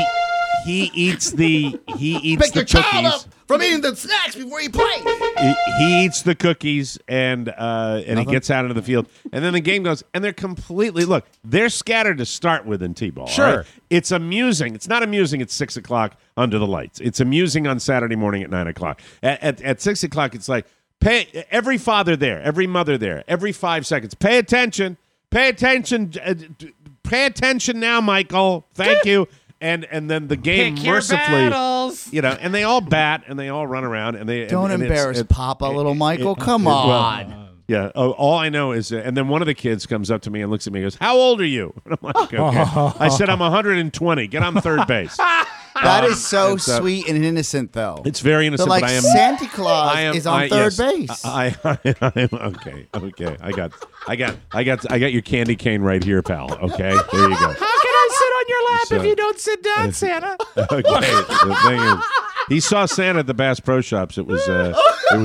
he eats the Pick your cookies. child up from eating the snacks before he plays. He eats the cookies and he gets out into the field, and then the game goes, and they're scattered to start with in T-ball. Sure. Right? It's amusing. It's not amusing at 6 o'clock under the lights. It's amusing on Saturday morning at 9 o'clock. At 6 o'clock, it's like Pay every father there, every mother there, every 5 seconds. Pay attention. Pay attention. Pay attention now, Michael. Thank you. And then the game Pick your mercifully, battles. and they all bat and they all run around and they Don't and embarrass Papa, little Michael. Come on. Yeah. All I know is, and then one of the kids comes up to me and looks at me and goes, "How old are you?" And I'm like, "Okay." I said, "I'm 120. Get on third base." That is so sweet and innocent, though. It's very innocent. So, like, but I am Santa Claus is on third base. I'm okay. I got your candy cane right here, pal. Okay, there you go. How can I sit on your lap if you don't sit down, Santa? Okay. The thing is, he saw Santa at the Bass Pro Shops. It was a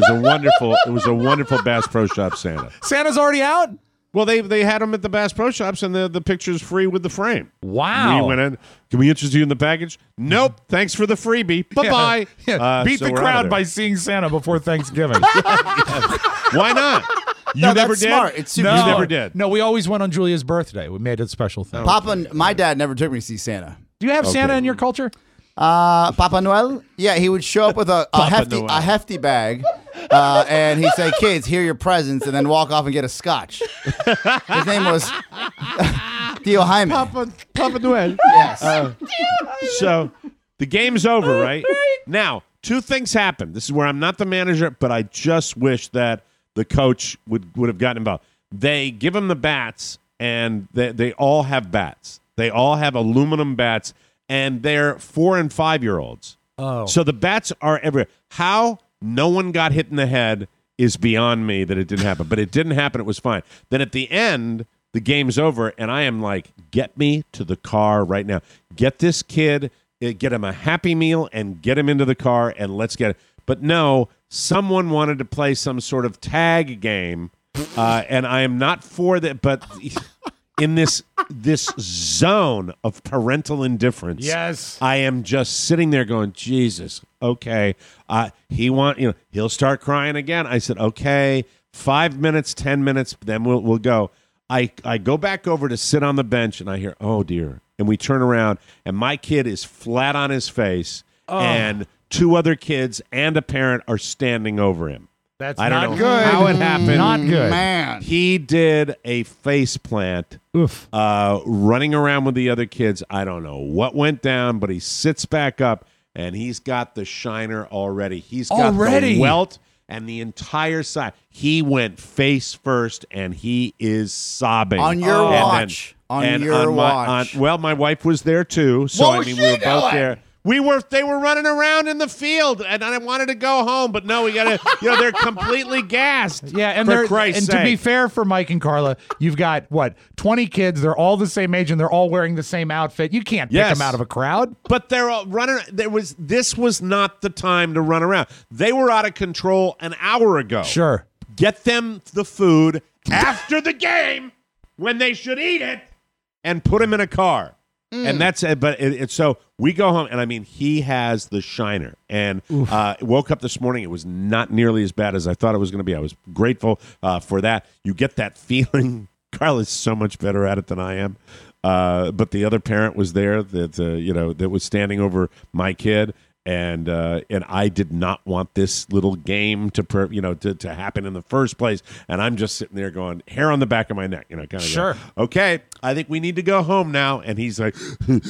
wonderful Bass Pro Shop Santa. Santa's already out? Well, they had him at the Bass Pro Shops, and the picture's free with the frame. Wow. We went in. Can we interest you in the package? Nope. Thanks for the freebie. Bye-bye. Yeah. Beat So the we're out crowd of by there. seeing Santa before Thanksgiving. Why not? You No, never that's did? smart. It's super You smart. never did. No, we always went on Julia's birthday. We made it a special thing. Papa, my dad never took me to see Santa. Do you have Santa in your culture? Papa Noel? Yeah, he would show up with a hefty bag, and he'd say, "Kids, here are your presents," and then walk off and get a scotch. His name was Theo Hyman. Papa Noel. Yes. So the game's over, right? Now, two things happen. This is where I'm not the manager, but I just wish that the coach would have gotten involved. They give him the bats, and they all have bats. They all have aluminum bats, and they're 4 and 5 year olds. Oh. So the bats are everywhere. How no one got hit in the head is beyond me that it didn't happen. But it didn't happen. It was fine. Then at the end, the game's over, and I am like, get me to the car right now. Get this kid, get him a Happy Meal, and get him into the car, and let's get it. But no, someone wanted to play some sort of tag game, and I am not for that, but... In this zone of parental indifference, yes, I am just sitting there going, Jesus, okay. He'll start crying again. I said, okay, 5 minutes, 10 minutes, then we'll go. I go back over to sit on the bench, and I hear, oh dear, and we turn around, and my kid is flat on his face, and 2 other kids and a parent are standing over him. That's I don't not know good. how it happened. Not good. Man. He did a face plant running around with the other kids. I don't know what went down, but he sits back up, and he's got the shiner already. He's got the welt and the entire side. He went face first, and he is sobbing. On your watch. On your watch. Well, my wife was there, too. So, What was we she were both doing? there. They were running around in the field, and I wanted to go home, but no, we got to, they're completely gassed. Yeah, and for Christ's to be sake. fair for Mike and Carla, you've got 20 kids. They're all the same age, and they're all wearing the same outfit. You can't pick them out of a crowd. But they're all running. This was not the time to run around. They were out of control an hour ago. Sure, get them the food after the game when they should eat it, and put them in a car. And that's it. But so we go home, and I mean, he has the shiner. And woke up this morning. It was not nearly as bad as I thought it was going to be. I was grateful for that. You get that feeling. Carl is so much better at it than I am. But the other parent was there that was standing over my kid. And I did not want this little game to happen in the first place. And I'm just sitting there going, hair on the back of my neck, kind of. Sure. Okay, I think we need to go home now. And he's like,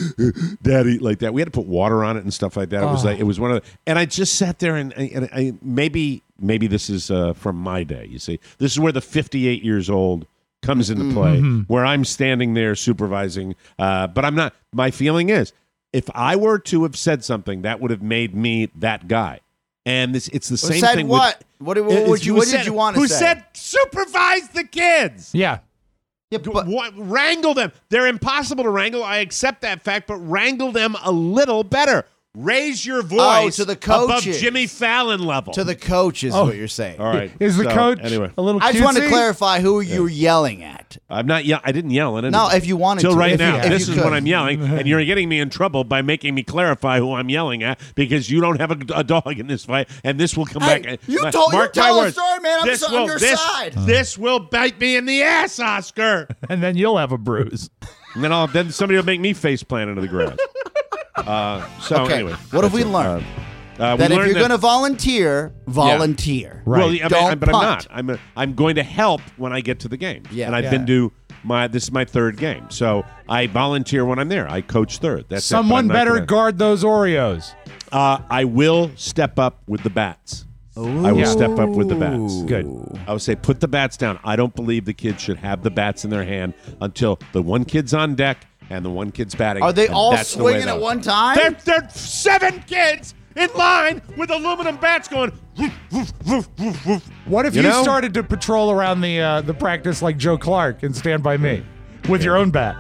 Daddy, like that. We had to put water on it and stuff like that. It was one of the. And I just sat there and I maybe this is from my day. You see, this is where the 58 years old comes into play, where I'm standing there supervising, but I'm not. My feeling is, if I were to have said something, that would have made me that guy. And it's the same thing. What? What did you want to say? Who said supervise the kids? Yeah. Yeah, but wrangle them. They're impossible to wrangle. I accept that fact, but wrangle them a little better. Raise your voice to the above coaches. Jimmy Fallon level. To the coach is what you're saying. All right. Is the coach anyway? A little? I just want to cutesy? clarify who you were yelling at. I'm not. I didn't yell at anyone. No, if you wanted till to. right If you- now. if This you is could. when I'm yelling, and you're getting me in trouble by making me clarify who I'm yelling at because you don't have a dog in this fight, and this will come Hey, back. you Mark told my a words. story, man. I'm This on will- your this- side. This will bite me in the ass, Oscar. And then you'll have a bruise. And then somebody will make me face plant into the grass. Okay, Anyway, what have we that's it. learned? that if you're going to volunteer, volunteer. Right. Well, yeah, Don't but punt. I'm not. I'm going to help when I get to the game. Yeah. And I've been to this is my third game. So I volunteer when I'm there. I coach third. That's Someone better guard those Oreos. I will step up with the bats. I will step up with the bats. Good. I would say put the bats down. I don't believe the kids should have the bats in their hand until the one kid's on deck and the one kid's batting. Are they all that's the way swinging at one time? They're 7 kids in line with aluminum bats going. Woof, woof, woof, woof, woof. What if you started to patrol around the practice like Joe Clark and Stand By Me with your own bat?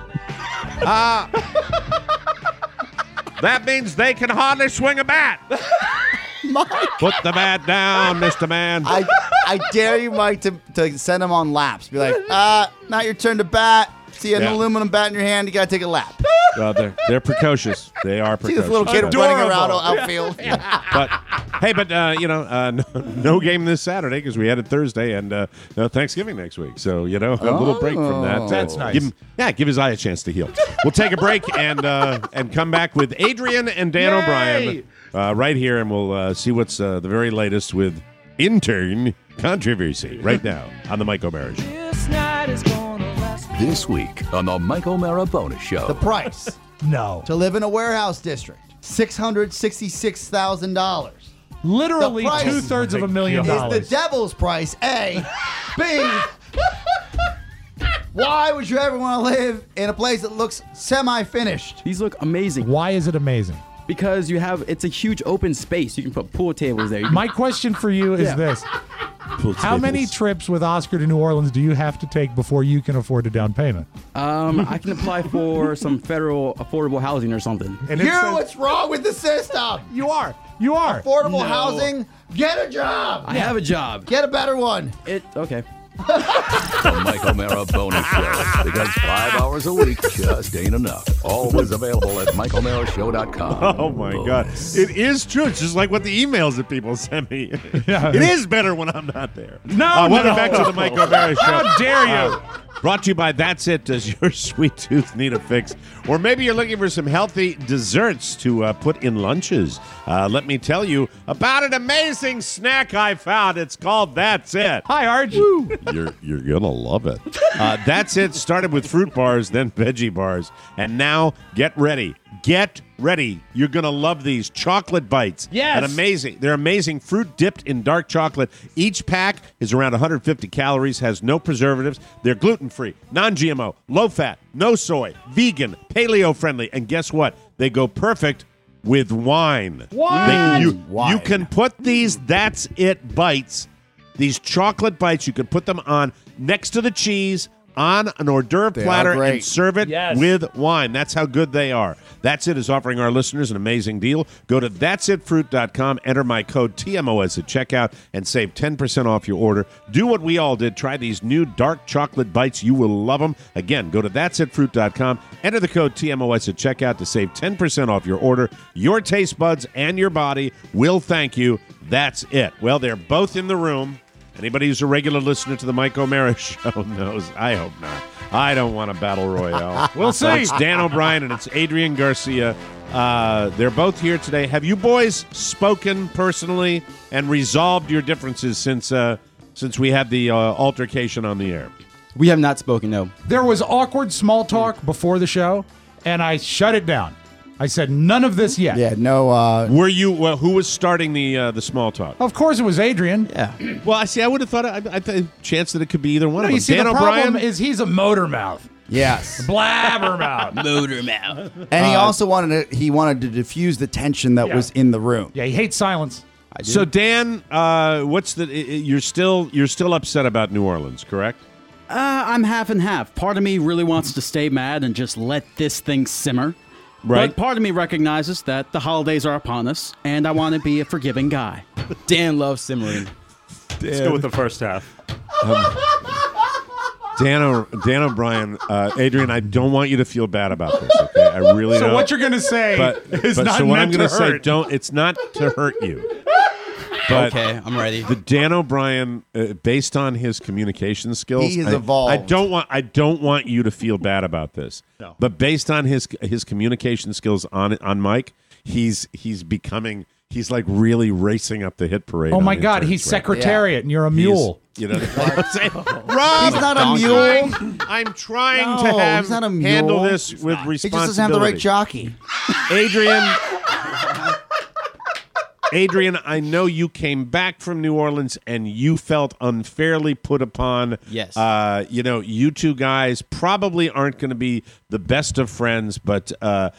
That means they can hardly swing a bat. Put the bat down, Mr. Man. I dare you, Mike, to send them on laps. Be like, not your turn to bat. See an aluminum bat in your hand, you got to take a lap. They're precocious. They are See precocious. this little kid running around outfield. But no game this Saturday because we had it Thursday and no Thanksgiving next week. So a little break from that. That's nice. Give his eye a chance to heal. We'll take a break and come back with Adrian and Dan O'Brien right here, and we'll see what's the very latest with intern controversy right now on the Mike O'Mara Show. This week on the Mike O'Mara Bonus Show. The price No. to live in a warehouse district, $666,000. Literally The price 2/3 of $1 million. Is the devil's price, A. B. Why would you ever want to live in a place that looks semi-finished? These look amazing. Why is it amazing? Because it's a huge open space. You can put pool tables there. My question for you is this. How many trips with Oscar to New Orleans do you have to take before you can afford a down payment? I can apply for some federal affordable housing or something. And hear what's wrong with the system. You are. Affordable housing. Get a job. I have a job. Get a better one. Okay. The Mike O'Mara Bonus Show. Because 5 hours a week just ain't enough. Always available at MikeO'MaraShow.com. Oh, my God. It is true. It's just like what the emails that people send me. Yeah. It is better when I'm not there. No. Welcome back to the Mike O'Mara Show. How dare you? Brought to you by That's It. Does your sweet tooth need a fix? Or maybe you're looking for some healthy desserts to put in lunches. Let me tell you about an amazing snack I found. It's called That's It. Hi, Arch. You're gonna love it. That's It started with fruit bars, then veggie bars, and now get ready. Get ready. You're gonna love these chocolate bites. Yes. And they're amazing fruit dipped in dark chocolate. Each pack is around 150 calories, has no preservatives. They're gluten-free, non-GMO, low-fat, no soy, vegan, paleo-friendly, and guess what? They go perfect with wine. Wine. You can put these That's It bites. These chocolate bites, you can put them on next to the cheese on an hors d'oeuvre platter and serve it with wine. That's how good they are. That's It is offering our listeners an amazing deal. Go to that'sitfruit.com, enter my code TMOS at checkout, and save 10% off your order. Do what we all did. Try these new dark chocolate bites. You will love them. Again, go to that'sitfruit.com, enter the code TMOS at checkout to save 10% off your order. Your taste buds and your body will thank you. That's it. Well, they're both in the room. Anybody who's a regular listener to the Mike O'Mara Show knows. I hope not. I don't want a battle royale. We'll see. It's Dan O'Brien and it's Adrian Garcia. They're both here today. Have you boys spoken personally and resolved your differences since we had the altercation on the air? We have not spoken, no. There was awkward small talk before the show, and I shut it down. I said none of this yet. Yeah, no. Were you? Who was starting the small talk? Of course, it was Adrian. Yeah. Well, I would have thought. I chance that it could be either one of them. You see, Dan the O'Brien problem is he's a motor mouth. Yes. Blabbermouth. Motor mouth. And he also wanted to diffuse the tension that was in the room. Yeah, he hates silence. So Dan, you're still upset about New Orleans, correct? I'm half and half. Part of me really wants to stay mad and just let this thing simmer. Right. But part of me recognizes that the holidays are upon us, and I want to be a forgiving guy. Dan loves simmering. Let's go with the first half. Dan O'Brien, Adrian, I don't want you to feel bad about this. Okay, I really don't. So what you're going to say is not what I'm meant gonna to hurt. say, it's not to hurt you. But okay, I'm ready. The Dan O'Brien, based on his communication skills, he has evolved. I don't want you to feel bad about this. No. But based on his communication skills on Mike, he's becoming He's like really racing up the hit parade. Oh on my the God, interns he's right secretariat and you're a mule. You know, Rob, He's not a mule. I'm trying to No, have he's not a handle mule. this with responsibility. He just doesn't have the right jockey. Adrian, I know you came back from New Orleans and you felt unfairly put upon. Yes. You two guys probably aren't going to be the best of friends, but I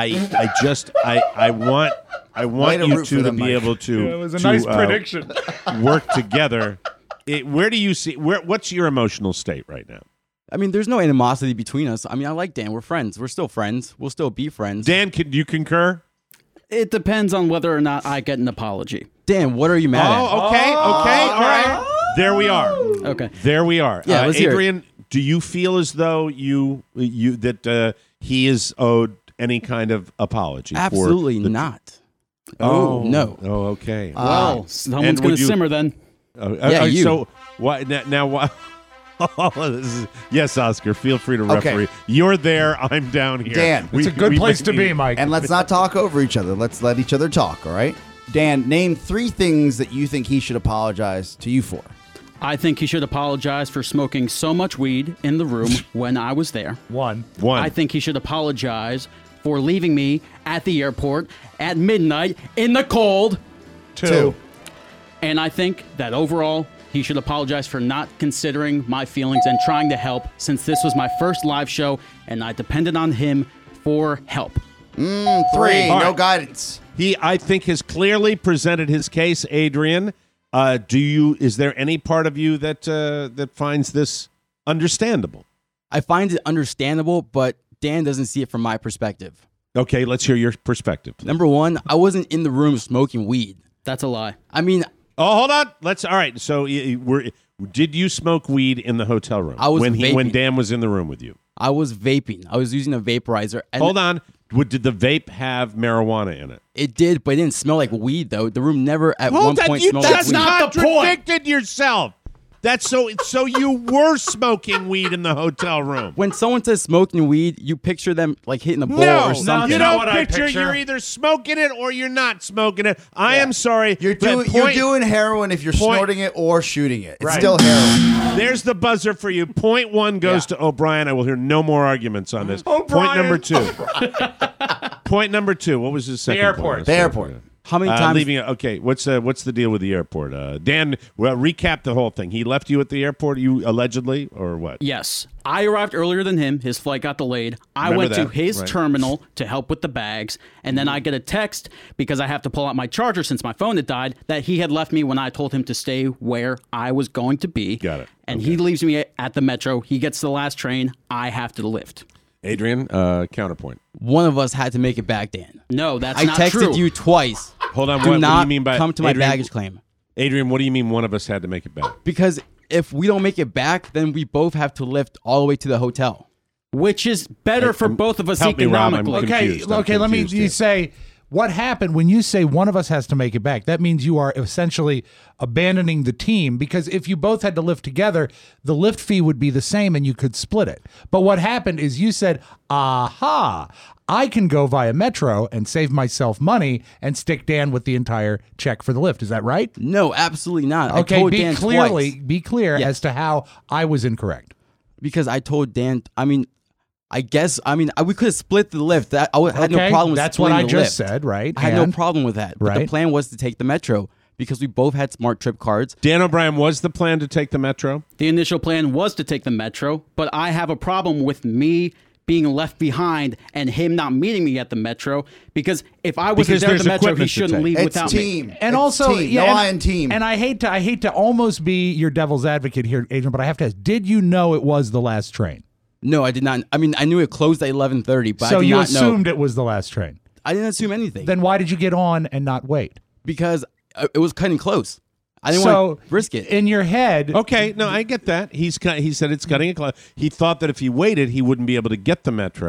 want Way to you root two for to them, be Mike. able to. It was a nice prediction. Work together. Where do you see? What's your emotional state right now? I mean, there's no animosity between us. I mean, I like Dan. We're friends. We're still friends. We'll still be friends. Dan, can you concur? It depends on whether or not I get an apology. Dan, what are you mad at? Okay, all right. There we are. Okay. There we are. Yeah, let's hear it. Adrian, do you feel as though that he is owed any kind of apology? Absolutely not. Oh no. Oh, okay. Well, someone's going to simmer then. You. So why now? Why? Yes, Oscar. Feel free to referee. Okay. You're there. I'm down here. Dan, It's a good place to be, Mike. And let's not talk over each other. Let's let each other talk, all right? Dan, name 3 things that you think he should apologize to you for. I think he should apologize for smoking so much weed in the room when I was there. One. I think he should apologize for leaving me at the airport at midnight in the cold. 2. And I think that overall, he should apologize for not considering my feelings and trying to help, since this was my first live show and I depended on him for help. 3. All No right. guidance. He, I think, has clearly presented his case. Adrian, is there any part of you that finds this understandable? I find it understandable, but Dan doesn't see it from my perspective. Okay, let's hear your perspective, please. Number one, I wasn't in the room smoking weed. That's a lie. I mean, hold on. All right. So, did you smoke weed in the hotel room? I was when vaping. Dan was in the room with you. I was vaping. I was using a vaporizer. And Hold on. Did the vape have marijuana in it? It did, but it didn't smell like weed, though. The room never at one point smelled like That's weed. not the point. Contradicted yourself. That's so you were smoking weed in the hotel room. When someone says smoking weed, you picture them like hitting a bowl or something. You don't picture. You're either smoking it or you're not smoking it. I am sorry. You're doing heroin if you're snorting it or shooting it. It's still heroin. There's the buzzer for you. Point 1 goes to O'Brien. I will hear no more arguments on this. Point number 2. Point number 2. What was his second point? The airport. How many times? Leaving it. Okay, what's the deal with the airport? Dan, recap the whole thing. He left you at the airport, you allegedly, or what? Yes. I arrived earlier than him. His flight got delayed. I went to his terminal to help with the bags, and then I get a text because I have to pull out my charger since my phone had died that he had left me when I told him to stay where I was going to be. Got it. And he leaves me at the metro. He gets the last train. I have to lift. Adrian, counterpoint. One of us had to make it back, Dan. No, that's I not true. texted you twice. Hold on. Do What do not you mean by come to my Adrian, baggage claim? Adrian, what do you mean one of us had to make it back? Because if we don't make it back, then we both have to lift all the way to the hotel. Which is better for both of us help me, Rob. I'm economically. Okay, let me you say what happened when you say one of us has to make it back. That means you are essentially abandoning the team, because if you both had to lift together, the lift fee would be the same and you could split it. But what happened is you said, aha, I can go via Metro and save myself money and stick Dan with the entire check for the lift. Is that right? No, absolutely not. Okay, I told Dan twice. Be clear as to how I was incorrect. Because I told Dan, we could have split the lift. I had no problem with that's what splitting I the just lift. said, right? I had no problem with that. But the Right. plan was to take the Metro because we both had Smart Trip cards. Dan O'Brien, was the plan to take the Metro? The initial plan was to take the Metro, but I have a problem with me being left behind and him not meeting me at the Metro, because if I wasn't there at the Metro, he shouldn't leave without team. me. And It's also, team. yeah, No and, I in team. And I hate to almost be your devil's advocate here, Adrian, but I have to ask: did you know it was the last train? No, I did not. I mean, I knew it closed at 11:30, but So I did you not know. assumed it was the last train. I didn't assume anything. Then why did you get on and not wait? Because it was cutting close. I didn't So want to risk it. in your head. Okay, no, I get that. He said it's cutting it close. He thought that if he waited, he wouldn't be able to get the Metro.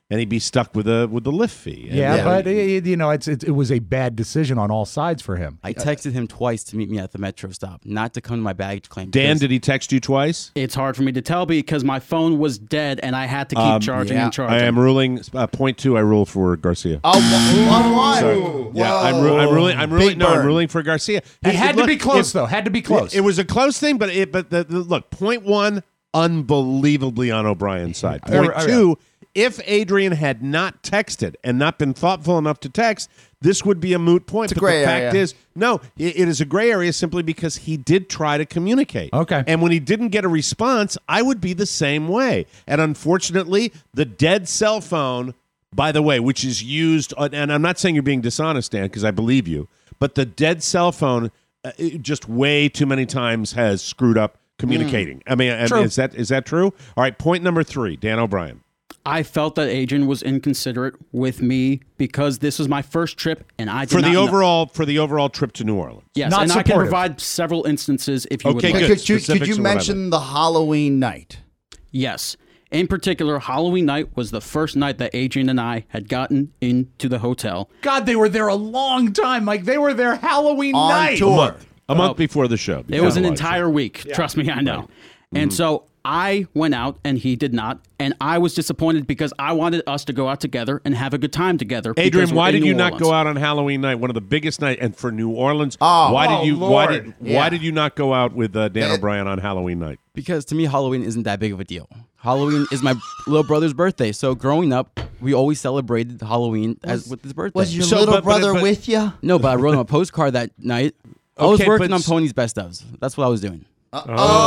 and he'd be stuck with a lift fee. And but it was a bad decision on all sides for him. I texted him twice to meet me at the metro stop, not to come to my baggage claim. Dan, did he text you twice? It's hard for me to tell because my phone was dead and I had to keep charging and charging. I am ruling point 2. I rule for Garcia. Oh, 1-1. Sorry. Yeah, I'm ruling for Garcia. It had to be close, though. Had to be close. It was a close thing, but look, point 1, unbelievably on O'Brien's side. Point 2. If Adrian had not texted and not been thoughtful enough to text, this would be a moot point. But the fact is, no, it is a gray area simply because he did try to communicate. Okay. And when he didn't get a response, I would be the same way. And unfortunately, the dead cell phone, by the way, which is used, and I'm not saying you're being dishonest, Dan, because I believe you, but the dead cell phone just way too many times has screwed up communicating. I mean, is that true? All right, point number 3, Dan O'Brien. I felt that Adrian was inconsiderate with me because this was my first trip, and I did for the overall trip to New Orleans. Yes, and I can provide several instances if you would like. Could you mention the Halloween night? Yes. In particular, Halloween night was the first night that Adrian and I had gotten into the hotel. God, they were there a long time. Like, they were there Halloween night. Tour. A month before the show. It was an entire week. Yeah. Trust me, I know. Right. And so I went out and he did not, and I was disappointed because I wanted us to go out together and have a good time together. Adrian, why did you not go out on Halloween night, one of the biggest nights, and for New Orleans? Why did you not go out with Dan O'Brien on Halloween night? Because to me, Halloween isn't that big of a deal. Halloween is my little brother's birthday, so growing up, we always celebrated Halloween with his birthday. Was your little brother with you? No, but I wrote him a postcard that night. I was working on Pony's Best Ofs. That's what I was doing. No.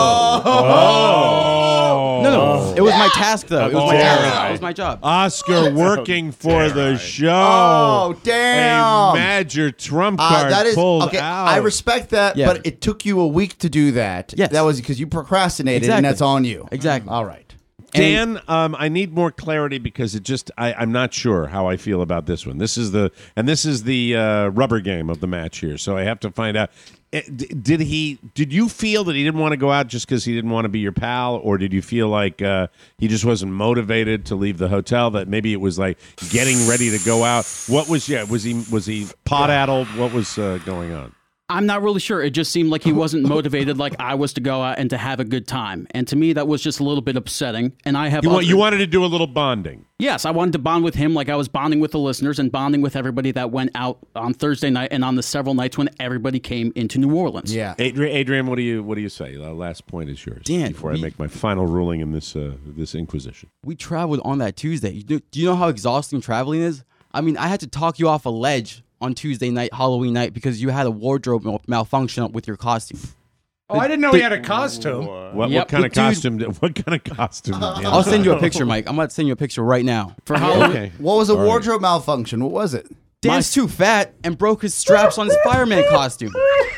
It was my task, though. It was my task. It was my job. Oscar working for the show. Oh, damn. A major trump card pulled out. I respect that, but it took you a week to do that. Yes. That was because you procrastinated, and that's on you. Exactly. All right. Dan, I need more clarity because I'm not sure how I feel about this one. This is the rubber game of the match here, so I have to find out. Did you feel that he didn't want to go out just because he didn't want to be your pal, or did you feel like he just wasn't motivated to leave the hotel? That maybe it was like getting ready to go out. What was he pot-addled? What was going on? I'm not really sure. It just seemed like he wasn't motivated like I was to go out and to have a good time. And to me, that was just a little bit upsetting. And I have you wanted to do a little bonding. Yes, I wanted to bond with him like I was bonding with the listeners and bonding with everybody that went out on Thursday night and on the several nights when everybody came into New Orleans. Yeah. Adrian, what do you say? The last point is yours. Dan, before I make my final ruling in this inquisition. We traveled on that Tuesday. Do you know how exhausting traveling is? I mean, I had to talk you off a ledge on Tuesday night, Halloween night, because you had a wardrobe malfunction with your costume. Oh, I didn't know he had a costume. What kind of costume? What kind of costume? I'll send you a picture, Mike. I'm about to send you a picture right now. For Halloween. Okay. What was a wardrobe malfunction? What was it? Dan's too fat and broke his straps on his fireman costume.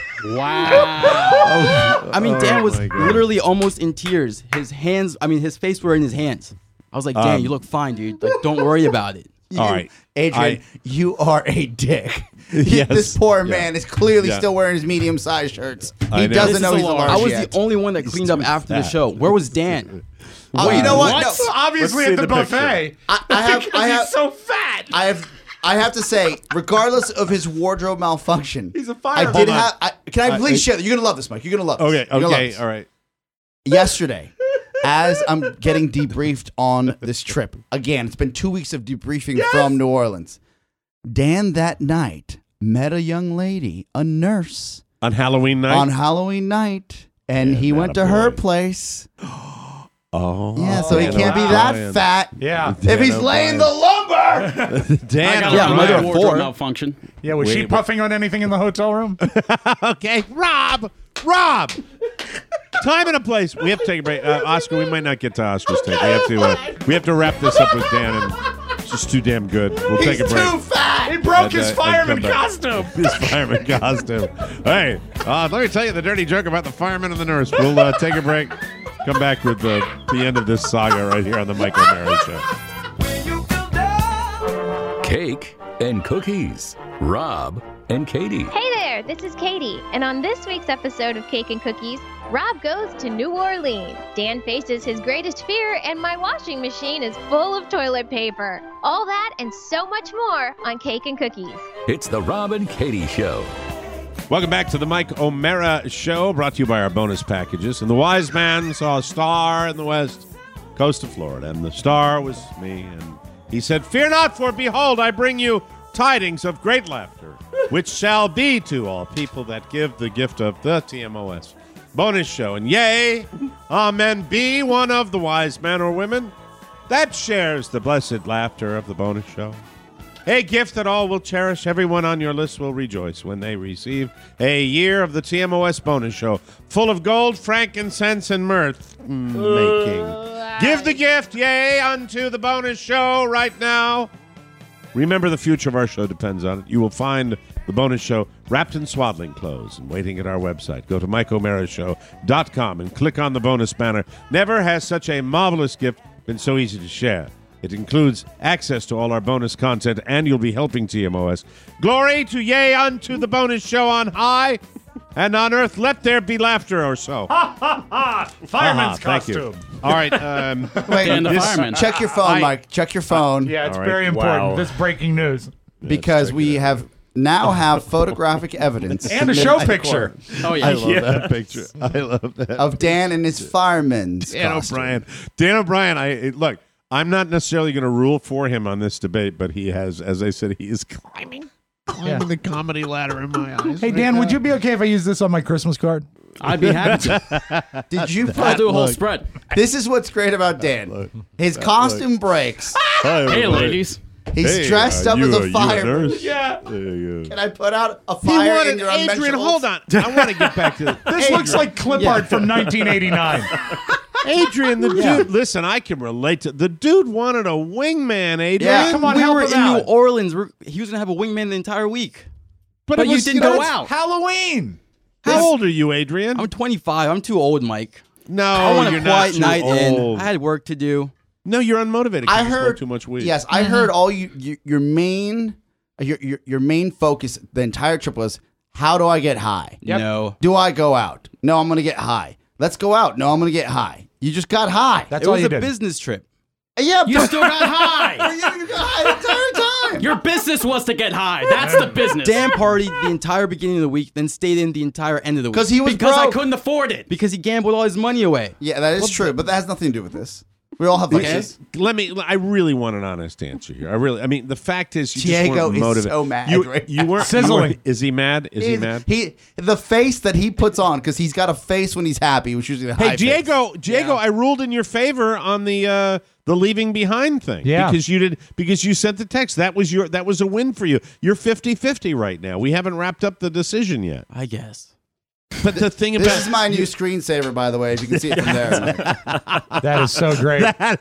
Wow. I mean, Dan was literally almost in tears. His face were in his hands. I was like, Dan, you look fine, dude. Like, don't worry about it. All right. Adrian, you are a dick. Yes. This poor man is clearly still wearing his medium-sized shirts. He doesn't know he's a large I was yet. the only one that cleaned up after the show. Where was Dan? Oh, you know what? No. Obviously at the buffet. He's so fat. I have to say, regardless of his wardrobe malfunction, he's a fireman. Can I please share? You're gonna love this, Mike. You're gonna love this. Okay. All right. Yesterday, as I'm getting debriefed on this trip, again, it's been 2 weeks of debriefing from New Orleans. Dan that night met a young lady, a nurse. On Halloween night? On Halloween night. And he went to her place. Oh. Yeah, so he can't be that fat. Yeah. If he's laying the lumber. Dan, another wardrobe malfunction. Yeah, was she puffing on anything in the hotel room? Okay. Rob! Time and a place. We have to take a break. Oscar, we might not get to Oscar's take. We have to wrap this up with Dan, and it's just too damn good. We'll take a break. He's too fat. He broke his fireman costume. His fireman costume. Hey, let me tell you the dirty joke about the fireman and the nurse. We'll take a break. Come back with the end of this saga right here on the Mike O'Mara Show. Cake and cookies. Rob and Katie. Hey there. there, this is Katie, and on this week's episode of Cake and Cookies, Rob goes to New Orleans. Dan faces his greatest fear, and my washing machine is full of toilet paper. All that and so much more on Cake and Cookies. It's the Rob and Katie Show. Welcome back to the Mike O'Mara Show, brought to you by our bonus packages. And the wise man saw a star in the west coast of Florida, and the star was me. And he said, "Fear not, for behold, I bring you tidings of great laughter, which shall be to all people that give the gift of the TMOS bonus show. And yea, amen, be one of the wise men or women that shares the blessed laughter of the bonus show. A gift that all will cherish, everyone on your list will rejoice when they receive a year of the TMOS bonus show, full of gold, frankincense, and mirth making. Give the gift, yea, unto the bonus show right now. Remember, the future of our show depends on it. You will find the bonus show wrapped in swaddling clothes and waiting at our website. Go to MikeO'MaraShow.com and click on the bonus banner. Never has such a marvelous gift been so easy to share. It includes access to all our bonus content, and you'll be helping TMOS. Glory to yea unto the bonus show on high, and on earth let there be laughter or so. Ha, ha, ha. Fireman's costume. All right. Wait, check your phone, Mike. Check your phone. Yeah, it's very important. Wow. This breaking news. Because we have photographic evidence. And a show picture. Oh, yeah. I love that picture. I love that. Of Dan and his fireman's Dan costume. O'Brien. Dan O'Brien, look, I'm not necessarily going to rule for him on this debate, but he has, as I said, he is climbing the comedy ladder in my eyes. Hey, Dan, would you be okay if I use this on my Christmas card? I'd be happy to. Did you I'll do a whole spread. This is what's great about Dan. His costume breaks. Hey, ladies. He's dressed up as a fireman. Yeah. Can I put out a fire in your Adrian, unmentionables? hold on. I want to get back to this. This looks like clip art from 1989. Adrian, the dude, listen, I can relate to the dude wanted a wingman, Adrian. Yeah. Come on, we help were him in out. New Orleans. He was going to have a wingman the entire week. But you didn't go out. Halloween. How old are you, Adrian? I'm 25. I'm too old, Mike. No, I want you're a quiet not too night in. old. I had work to do. No, you're unmotivated. 'cause I you smoke heard too much weed. Yes, I heard all your main focus the entire trip was how do I get high? Yep. No. Do I go out? No, I'm going to get high. Let's go out. No, I'm going to get high. You just got high. That's It all was you a did. business trip. Yeah, You still got high. you got high the entire time. Your business was to get high. That's the business. Dan partied the entire beginning of the week, then stayed in the entire end of the week. Because he was Because I broke. couldn't afford it. Because he gambled all his money away. Yeah, that is true, but that has nothing to do with this. We all have vices. I really want an honest answer here. I mean, the fact is, you Diego just weren't is motivated. so mad right you weren't Sizzling. Is he mad? Is he mad? The face that he puts on, because he's got a face when he's happy, which is usually the high Hey, Diego, face. Diego, Yeah. I ruled in your favor on the leaving behind thing. Yeah. because you sent the text. That was a win for you. You're 50-50 right now. We haven't wrapped up the decision yet. I guess. But the thing about This is my new screensaver, by the way, if you can see it from there. That is so great.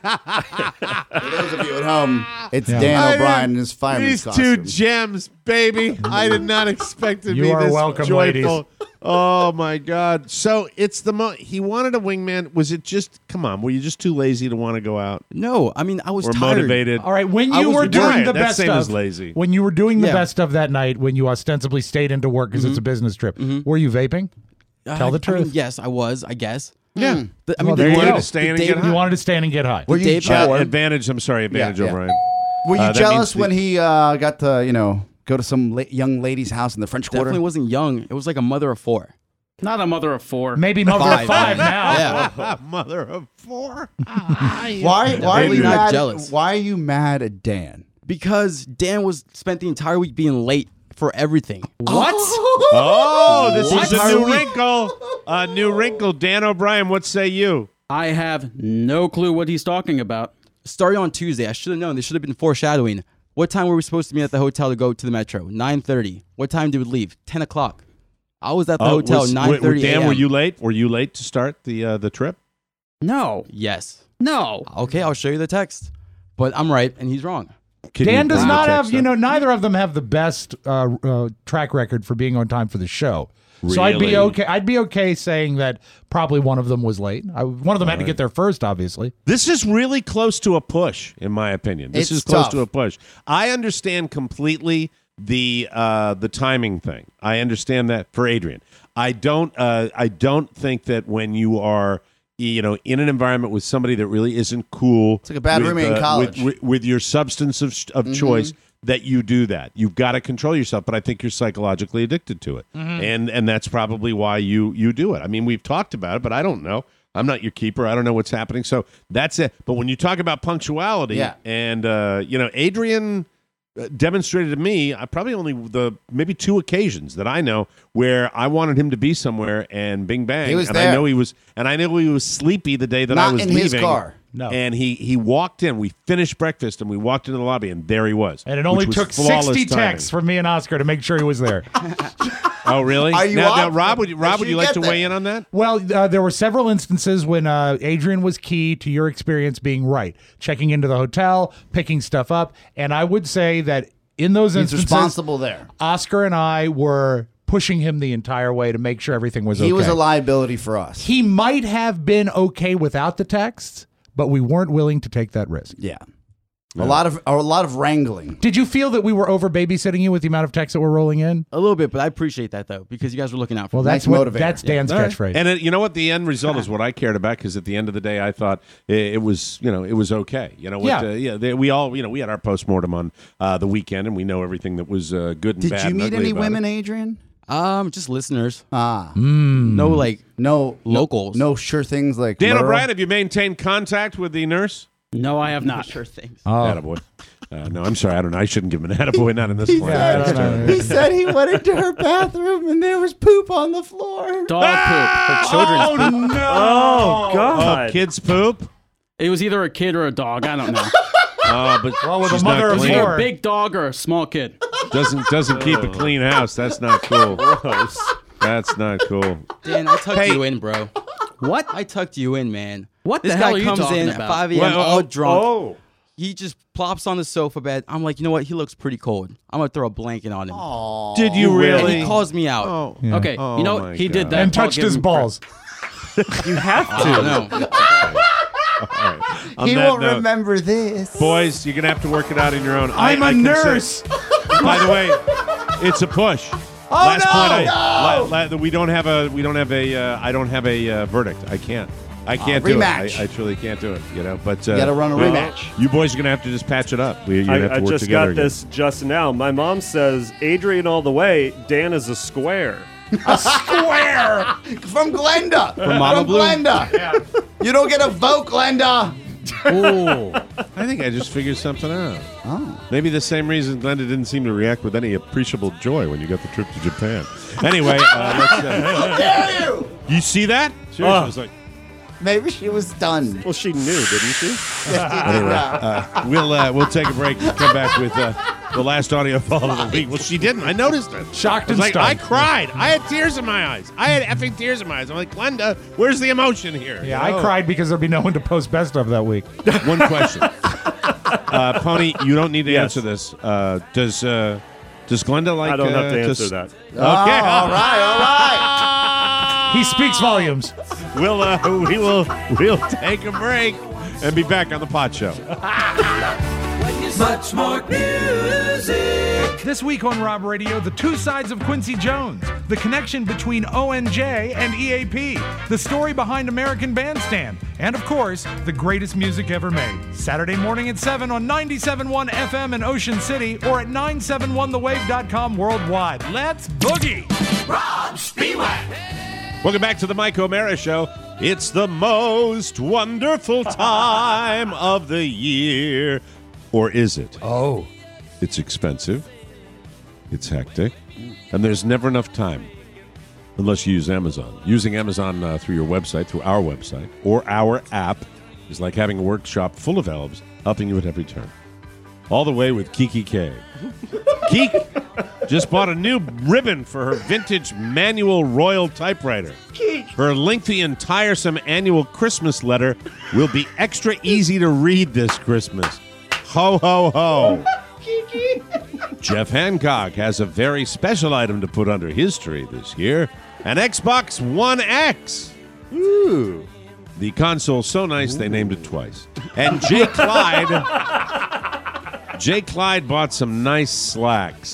For those of you at home, it's Yeah. Dan O'Brien in his fireman's These two costume. gems, baby. I did not expect it to You be are this welcome, joyful. ladies. Oh my God! So it's he wanted a wingman. Was it just? Come on, were you just too lazy to want to go out? No, I mean, I was Or tired. motivated? All right, when I you was were doing tired. the That's best same of, as lazy. when you were doing the Yeah. best of that night, when you ostensibly stayed into work because it's a business trip, were you vaping? Tell the truth. I mean, yes, I was, I guess. Yeah. I mean, Well, the there you day- go. to stay in the and day- get high. You wanted to stand and get high. Were you day jealous? before- Advantage. I'm sorry, Advantage Yeah. O'Brien. Were you that jealous means when he got to, go to some young lady's house in the French Quarter? Definitely wasn't young. It was like a mother of four. Not a mother of four. Maybe mother of five now. Yeah. Mother of four. Why are Definitely you not mad? jealous. Why are you mad at Dan? Because Dan spent the entire week being late for everything. What? Oh, this is a Entire new week. wrinkle. A new wrinkle. Dan O'Brien, what say you? I have no clue what he's talking about. Starting on Tuesday, I should have known. This should have been foreshadowing. What time were we supposed to meet at the hotel to go to the metro? 9:30. What time did we leave? 10 o'clock. I was at the hotel 9:30 Dan, a.m. were you late? Were you late to start the trip? No. Yes. No. Okay, I'll show you the text. But I'm right and he's wrong. Dan does not have, neither of them have the best track record for being on time for the show. So I'd be Really? okay. I'd be okay saying that probably one of them was late. One of them had to get there first, obviously. This is really close to a push, in my opinion. This It's is close tough. to a push. I understand completely the timing thing. I understand that for Adrian. I don't think that when you are in an environment with somebody that really isn't cool, it's like a bad roommate in college with your substance of choice, that you do that. You've got to control yourself, but I think you're psychologically addicted to it, and that's probably why you do it. I mean, we've talked about it, but I don't know. I'm not your keeper. I don't know what's happening. So that's it. But when you talk about punctuality, and Adrian demonstrated to me probably only maybe 2 occasions that I know where I wanted him to be somewhere, and bing bang, he was and there. I know he was sleepy the day that I was in leaving. His car. No. And he walked in. We finished breakfast, and we walked into the lobby, and there he was. And it only which took was flawless 60 timing. texts from me and Oscar to make sure he was there. Oh, really? Are you now, up? Rob, would you like to there? weigh in on that? Well, there were several instances when Adrian was key to your experience being right, checking into the hotel, picking stuff up, and I would say that in those He's instances, responsible there. Oscar and I were pushing him the entire way to make sure everything was okay. He was a liability for us. He might have been okay without the texts, but we weren't willing to take that risk. Yeah. A lot of wrangling. Did you feel that we were over babysitting you with the amount of texts that were rolling in? A little bit, but I appreciate that though, because you guys were looking out for me. That's that's Dan's catchphrase. And you know what? The end result is what I cared about, because at the end of the day, I thought it was okay. We all we had our postmortem on the weekend, and we know everything that was good and Did bad. you and meet ugly any about women, it. Adrian? Just listeners. No locals. No sure things like Dan Merle? O'Brien, have you maintained contact with the nurse? No, I have not. Sure things. Attaboy. No, I'm sorry. I don't know. I shouldn't give him an attaboy. Not in this point. He said he went into her bathroom and there was poop on the floor. Dog poop. Her children's poop. No! Oh, God. Kids poop? It was either a kid or a dog. I don't know. But with she's a mother not of clean. Either four. a big dog or a small kid. Doesn't keep a clean house. That's not cool. That's not cool. Dan, I tucked you in, bro. What? I tucked you in, man. What the this hell guy are you comes talking in about? at 5 a.m. Well, all drunk. Oh. He just plops on the sofa bed. I'm like, you know what? He looks pretty cold. I'm going to throw a blanket on him. Aww. Did you And really? he calls me out. Oh. Yeah. Okay, Oh, you know my he did God. that And while touched his giving balls. You have I to. don't know. All right. On He that won't note, remember this. boys, you're gonna have to work it out on your own. I'm a nurse. By the way, it's a push. Oh, Last no, point, we don't have a I don't have a verdict. I can't do rematch. it. I truly can't do it. But You gotta run a rematch. You boys are gonna have to just patch it up. You're gonna have to I work just together got again. this just now. My mom says, Adrian all the way, Dan is a square. A square from Glenda. From Mama Blue? Glenda. Yeah. You don't get a vote, Glenda. Oh, I think I just figured something out. Oh. Maybe the same reason Glenda didn't seem to react with any appreciable joy when you got the trip to Japan. Anyway, let's. How dare you? You see that? Seriously, I was like. Maybe she was stunned. Well, she knew, didn't she? Anyway, we'll take a break and come back with the last audio follow of the week. Well, she didn't. I noticed it. Shocked I was and like, stunned. I cried. I had tears in my eyes. I had effing tears in my eyes. I'm like, Glenda, where's the emotion here? Yeah, I cried because there'd be no one to post best of that week. One question. Pony, you don't need to Yes. answer this. Does Glenda like? I don't have to answer that. Okay. All right. He speaks volumes. We'll take a break and be back on the Pod Show. Much more music. This week on Rob Radio, the two sides of Quincy Jones, the connection between ONJ and EAP, the story behind American Bandstand, and of course, the greatest music ever made. Saturday morning at 7 on 97.1 FM in Ocean City or at 971thewave.com worldwide. Let's boogie! Rob Spiewak. Welcome back to the Mike O'Mara Show. It's the most wonderful time of the year. Or is it? Oh. It's expensive. It's hectic. And there's never enough time unless you use Amazon. Using Amazon through your website, through our website, or our app is like having a workshop full of elves helping you at every turn. All the way with Kiki K. Kiki just bought a new ribbon for her vintage manual Royal typewriter. Her lengthy and tiresome annual Christmas letter will be extra easy to read this Christmas. Ho, ho, ho. Jeff Hancock has a very special item to put under his tree this year, an Xbox One X. Ooh. The console's so nice they named it twice. And Jay Clyde bought some nice slacks.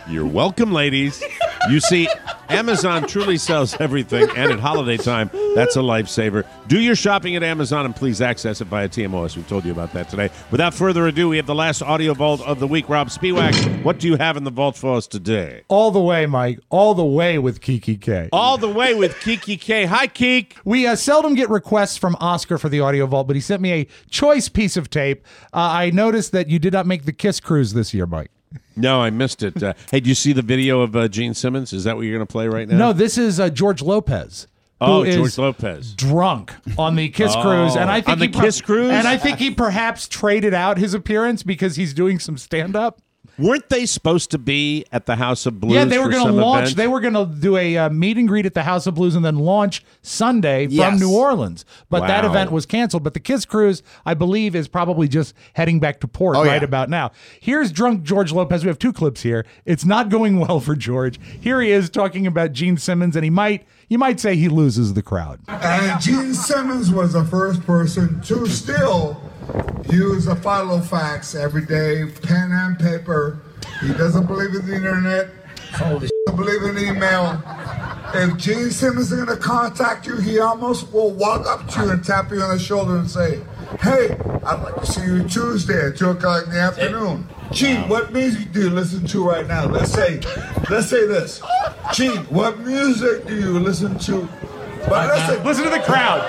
You're welcome, ladies. You see, Amazon truly sells everything, and at holiday time, that's a lifesaver. Do your shopping at Amazon, and please access it via TMOS. We told you about that today. Without further ado, we have the last audio vault of the week. Rob Spiewak, what do you have in the vault for us today? All the way, Mike. All the way with Kiki K. All the way with Kiki K. Hi, Keek. We seldom get requests from Oscar for the audio vault, but he sent me a choice piece of tape. I noticed that you did not make the Kiss Cruise this year, Mike. No, I missed it. Hey, do you see the video of Gene Simmons? Is that what you're going to play right now? No, this is George Lopez. Oh, George Lopez. Drunk on the Kiss Cruise. And I think on the Kiss Cruise? And I think he perhaps traded out his appearance because he's doing some stand-up. Weren't they supposed to be at the House of Blues? Yeah, they were going to launch. Event? They were going to do a meet and greet at the House of Blues and then launch Sunday from New Orleans. But that event was canceled. But the Kiss Cruise, I believe, is probably just heading back to port about now. Here's drunk George Lopez. We have two clips here. It's not going well for George. Here he is talking about Gene Simmons, and you might say he loses the crowd. And Gene Simmons was the first person to still use a Filofax every day, pen and paper. He doesn't believe in the internet. He doesn't believe in email. If Gene Simmons is going to contact you, he almost will walk up to you and tap you on the shoulder and say, "Hey, I'd like to see you Tuesday at 2 o'clock in the afternoon. Gene, what music do you listen to right now?" Let's say this. Gene, what music do you listen to? But listen to the crowd.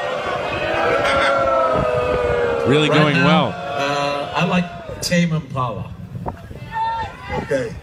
Really right going now, well. I like Tame Impala. Okay.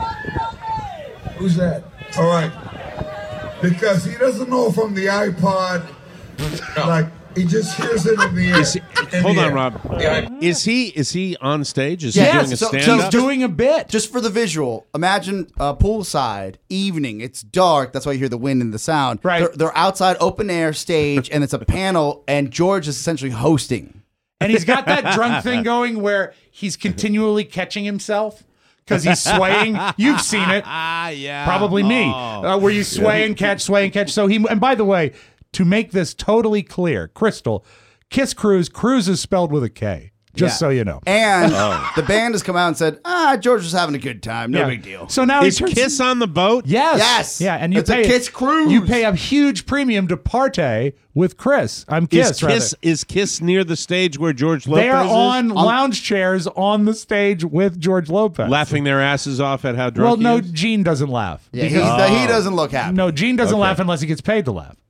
Who's that? All right. Because he doesn't know from the iPod. Like he just hears it in the air. Hold on, Rob. Is he on stage? Is he doing a stand-up? He's doing a bit. Just for the visual, imagine poolside, evening. It's dark. That's why you hear the wind and the sound. Right. They're outside, open air stage, and it's a panel, and George is essentially hosting. And he's got that drunk thing going where he's continually catching himself. Because he's swaying. You've seen it. Yeah. Probably me. Where you sway and catch, sway and catch. So and by the way, to make this totally clear, crystal, Kiss Cruise is spelled with a K. Just so you know. And the band has come out and said, George was having a good time. No big deal. So now is Kiss on the boat? Yes. Yeah, and it's a Kiss Cruise. You pay a huge premium to partay with Chris. Is Kiss near the stage where George Lopez is? They are on lounge chairs on the stage with George Lopez. Laughing their asses off at how drunk he is? Well, no, Gene doesn't laugh. Yeah, he doesn't look happy. No, Gene doesn't laugh unless he gets paid to laugh.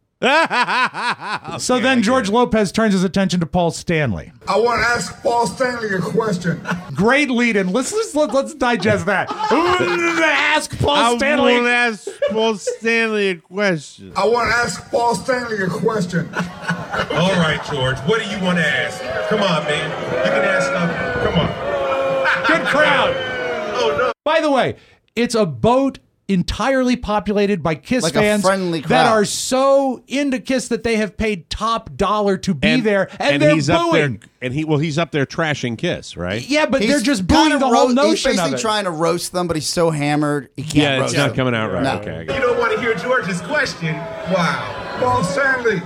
So then George Lopez turns his attention to Paul Stanley. I want to ask Paul Stanley a question. Great lead-in. Let's digest that. Ask Paul Stanley. I want to ask Paul Stanley a question. I want to ask Paul Stanley a question. All right, George. What do you want to ask? Come on, man. You can ask stuff. Come on. Good crowd. Oh, no. By the way, it's a boat entirely populated by Kiss fans that are so into Kiss that they have paid top dollar to be there, and they're he's booing. Up there, he's up there trashing Kiss, right? Yeah, but they're just booing the whole notion He's basically of it. trying to roast them, but he's so hammered he can't roast them. Yeah, it's not coming out right. No. Okay, You don't want to hear George's question? Wow. Paul Stanley.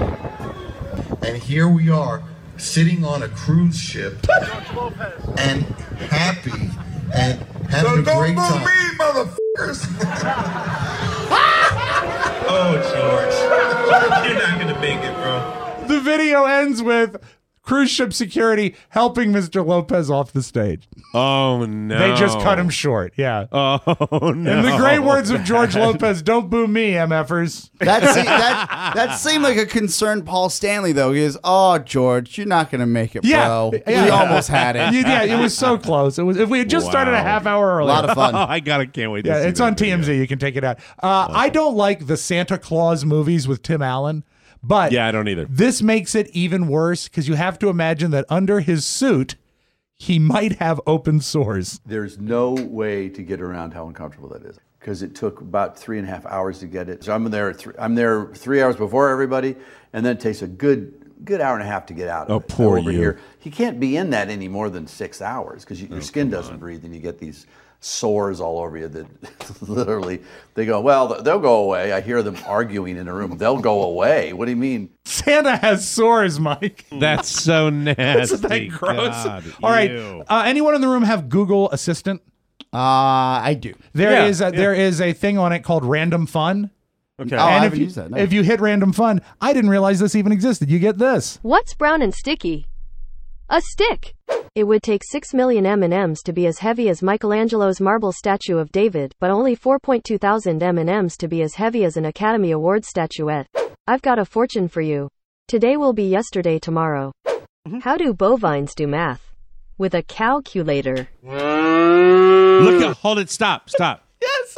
And here we are, sitting on a cruise ship, and happy, and having a great time. Don't boo me, motherfuckers! Oh, George. You're not going to make it, bro. The video ends with cruise ship security helping Mr. Lopez off the stage. Oh, no. They just cut him short, yeah. Oh, no. In the great words of George Lopez, don't boo me, MFers. That seemed like a concerned Paul Stanley, though. He goes, George, you're not going to make it, bro. We almost had it. Yeah, it was so close. It was if we had just started a half hour earlier. A lot of fun. I can't wait to see it's on TMZ. You can take it out. I don't like the Santa Claus movies with Tim Allen. But I don't either. This makes it even worse because you have to imagine that under his suit, he might have open sores. There's no way to get around how uncomfortable that is because it took about 3.5 hours to get it. So I'm there 3 hours before everybody, and then it takes a good hour and a half to get out of it. Poor over you. Here. He can't be in that any more than 6 hours because your skin doesn't breathe and you get these sores all over you that literally they go, well, they'll go away. I hear them arguing in a room. They'll go away. What do you mean? Santa has sores, Mike. That's so nasty. Isn't that gross? God, all right. Anyone in the room have Google Assistant? I do. There is a thing on it called Random Fun. Okay. Oh, I And haven't used that. No. if you hit Random Fun, I didn't realize this even existed. You get this. What's brown and sticky? A stick. It would take 6 million M&Ms to be as heavy as Michelangelo's marble statue of David, but only 4.2 thousand M&Ms to be as heavy as an Academy Award statuette. I've got a fortune for you. Today will be yesterday tomorrow. How do bovines do math? With a calculator. Hold it. Stop. Yes.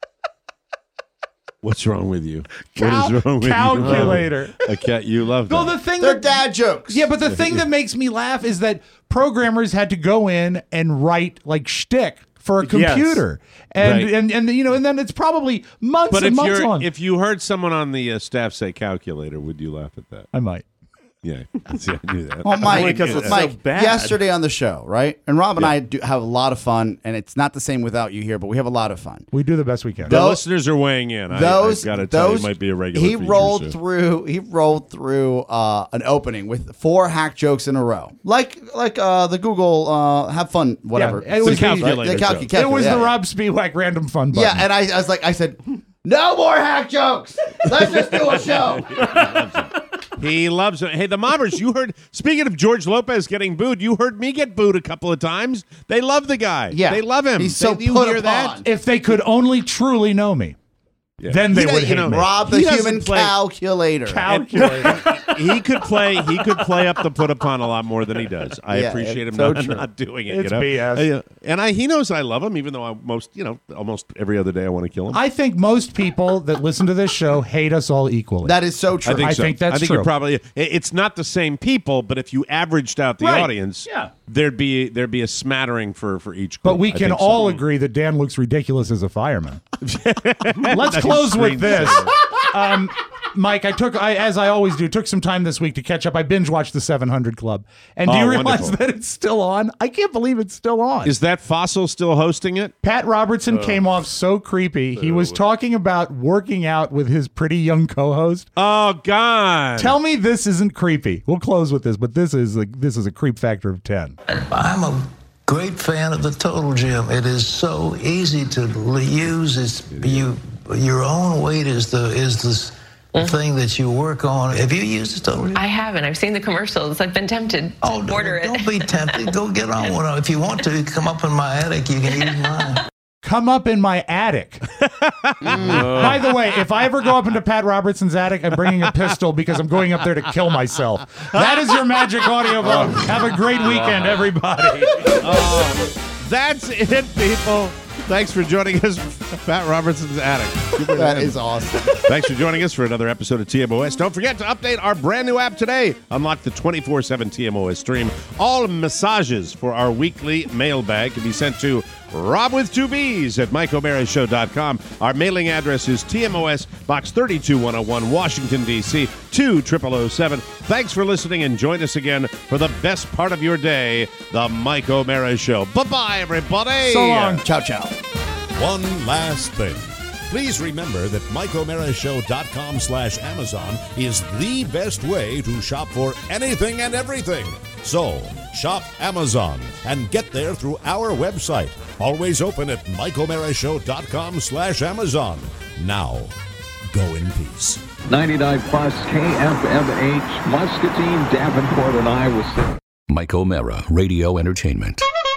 What's wrong with you? What is wrong with calculator. you? You love that. Well, the thing They're dad jokes. Yeah, but the thing that makes me laugh is that programmers had to go in and write like shtick for a computer, and then it's probably months and months on. If you heard someone on the staff say calculator, would you laugh at that? I might. Yeah, see, I knew that. Well, Mike, because it's Mike, so bad. yesterday on the show, right? And Rob and I do have a lot of fun, and it's not the same without you here, but we have a lot of fun. We do the best we can. The listeners are weighing in. I've got to tell you, it might be a regular. He rolled through an opening with 4 hack jokes in a row, like the Google have fun whatever. Yeah, it was calculator. Calculator. It was the Rob Spiewak Random Fun button. Yeah, and I said, no more hack jokes. Let's just do a show. He loves it. Hey, the Mobbers, you heard, speaking of George Lopez getting booed, you heard me get booed a couple of times. They love the guy. Yeah. They love him. He's so you put hear upon. that? If they could only truly know me, then they would hate me. Rob the He doesn't human play- calculator. He could play up the put upon a lot more than he does. I appreciate him so not doing it. It's BS. And he knows I love him, even though almost every other day I want to kill him. I think most people that listen to this show hate us all equally. That is so true. I think that's true. you're probably. It's not the same people, but if you averaged out the audience, there'd be a smattering for each group. But we can all agree that Dan looks ridiculous as a fireman. Let's close with this. Mike, as I always do, took some time this week to catch up. I binge watched the 700 Club. And do you realize wonderful. that it's still on? I can't believe it's still on. Is that Fossil still hosting it? Pat Robertson came off so creepy. He was talking about working out with his pretty young co-host. Oh, God. Tell me this isn't creepy. We'll close with this, but this is a creep factor of 10. I'm a great fan of the Total Gym. It is so easy to use. Your own weight is the thing that you work on. Have you used the Total Gym? I haven't. I've seen the commercials. I've been tempted to order it. Don't be tempted. Go get on one. If you want to, come up in my attic. You can use mine. Come up in my attic. By the way, if I ever go up into Pat Robertson's attic, I'm bringing a pistol because I'm going up there to kill myself. That is your magic audio blog. Have a great weekend, everybody. That's it, people. Thanks for joining us, Pat Robertson's attic. That is awesome. Thanks for joining us for another episode of TMOS. Don't forget to update our brand new app today. Unlock the 24/7 TMOS stream. All massages for our weekly mailbag can be sent to Rob with 2 B's at MikeO'MaraShow.com. Our mailing address is TMOS, Box 32101, Washington, D.C., 20007. Thanks for listening, and join us again for the best part of your day, The Mike O'Mara Show. Bye-bye, everybody. So long. Ciao, ciao. One last thing. Please remember that MikeO'MaraShow.com/Amazon is the best way to shop for anything and everything. So, shop Amazon and get there through our website. Always open at MikeO'MaraShow.com/Amazon. Now, go in peace. 99 plus KFMH, Muscatine, Davenport, and Iowa City. Mike O'Mara Radio Entertainment.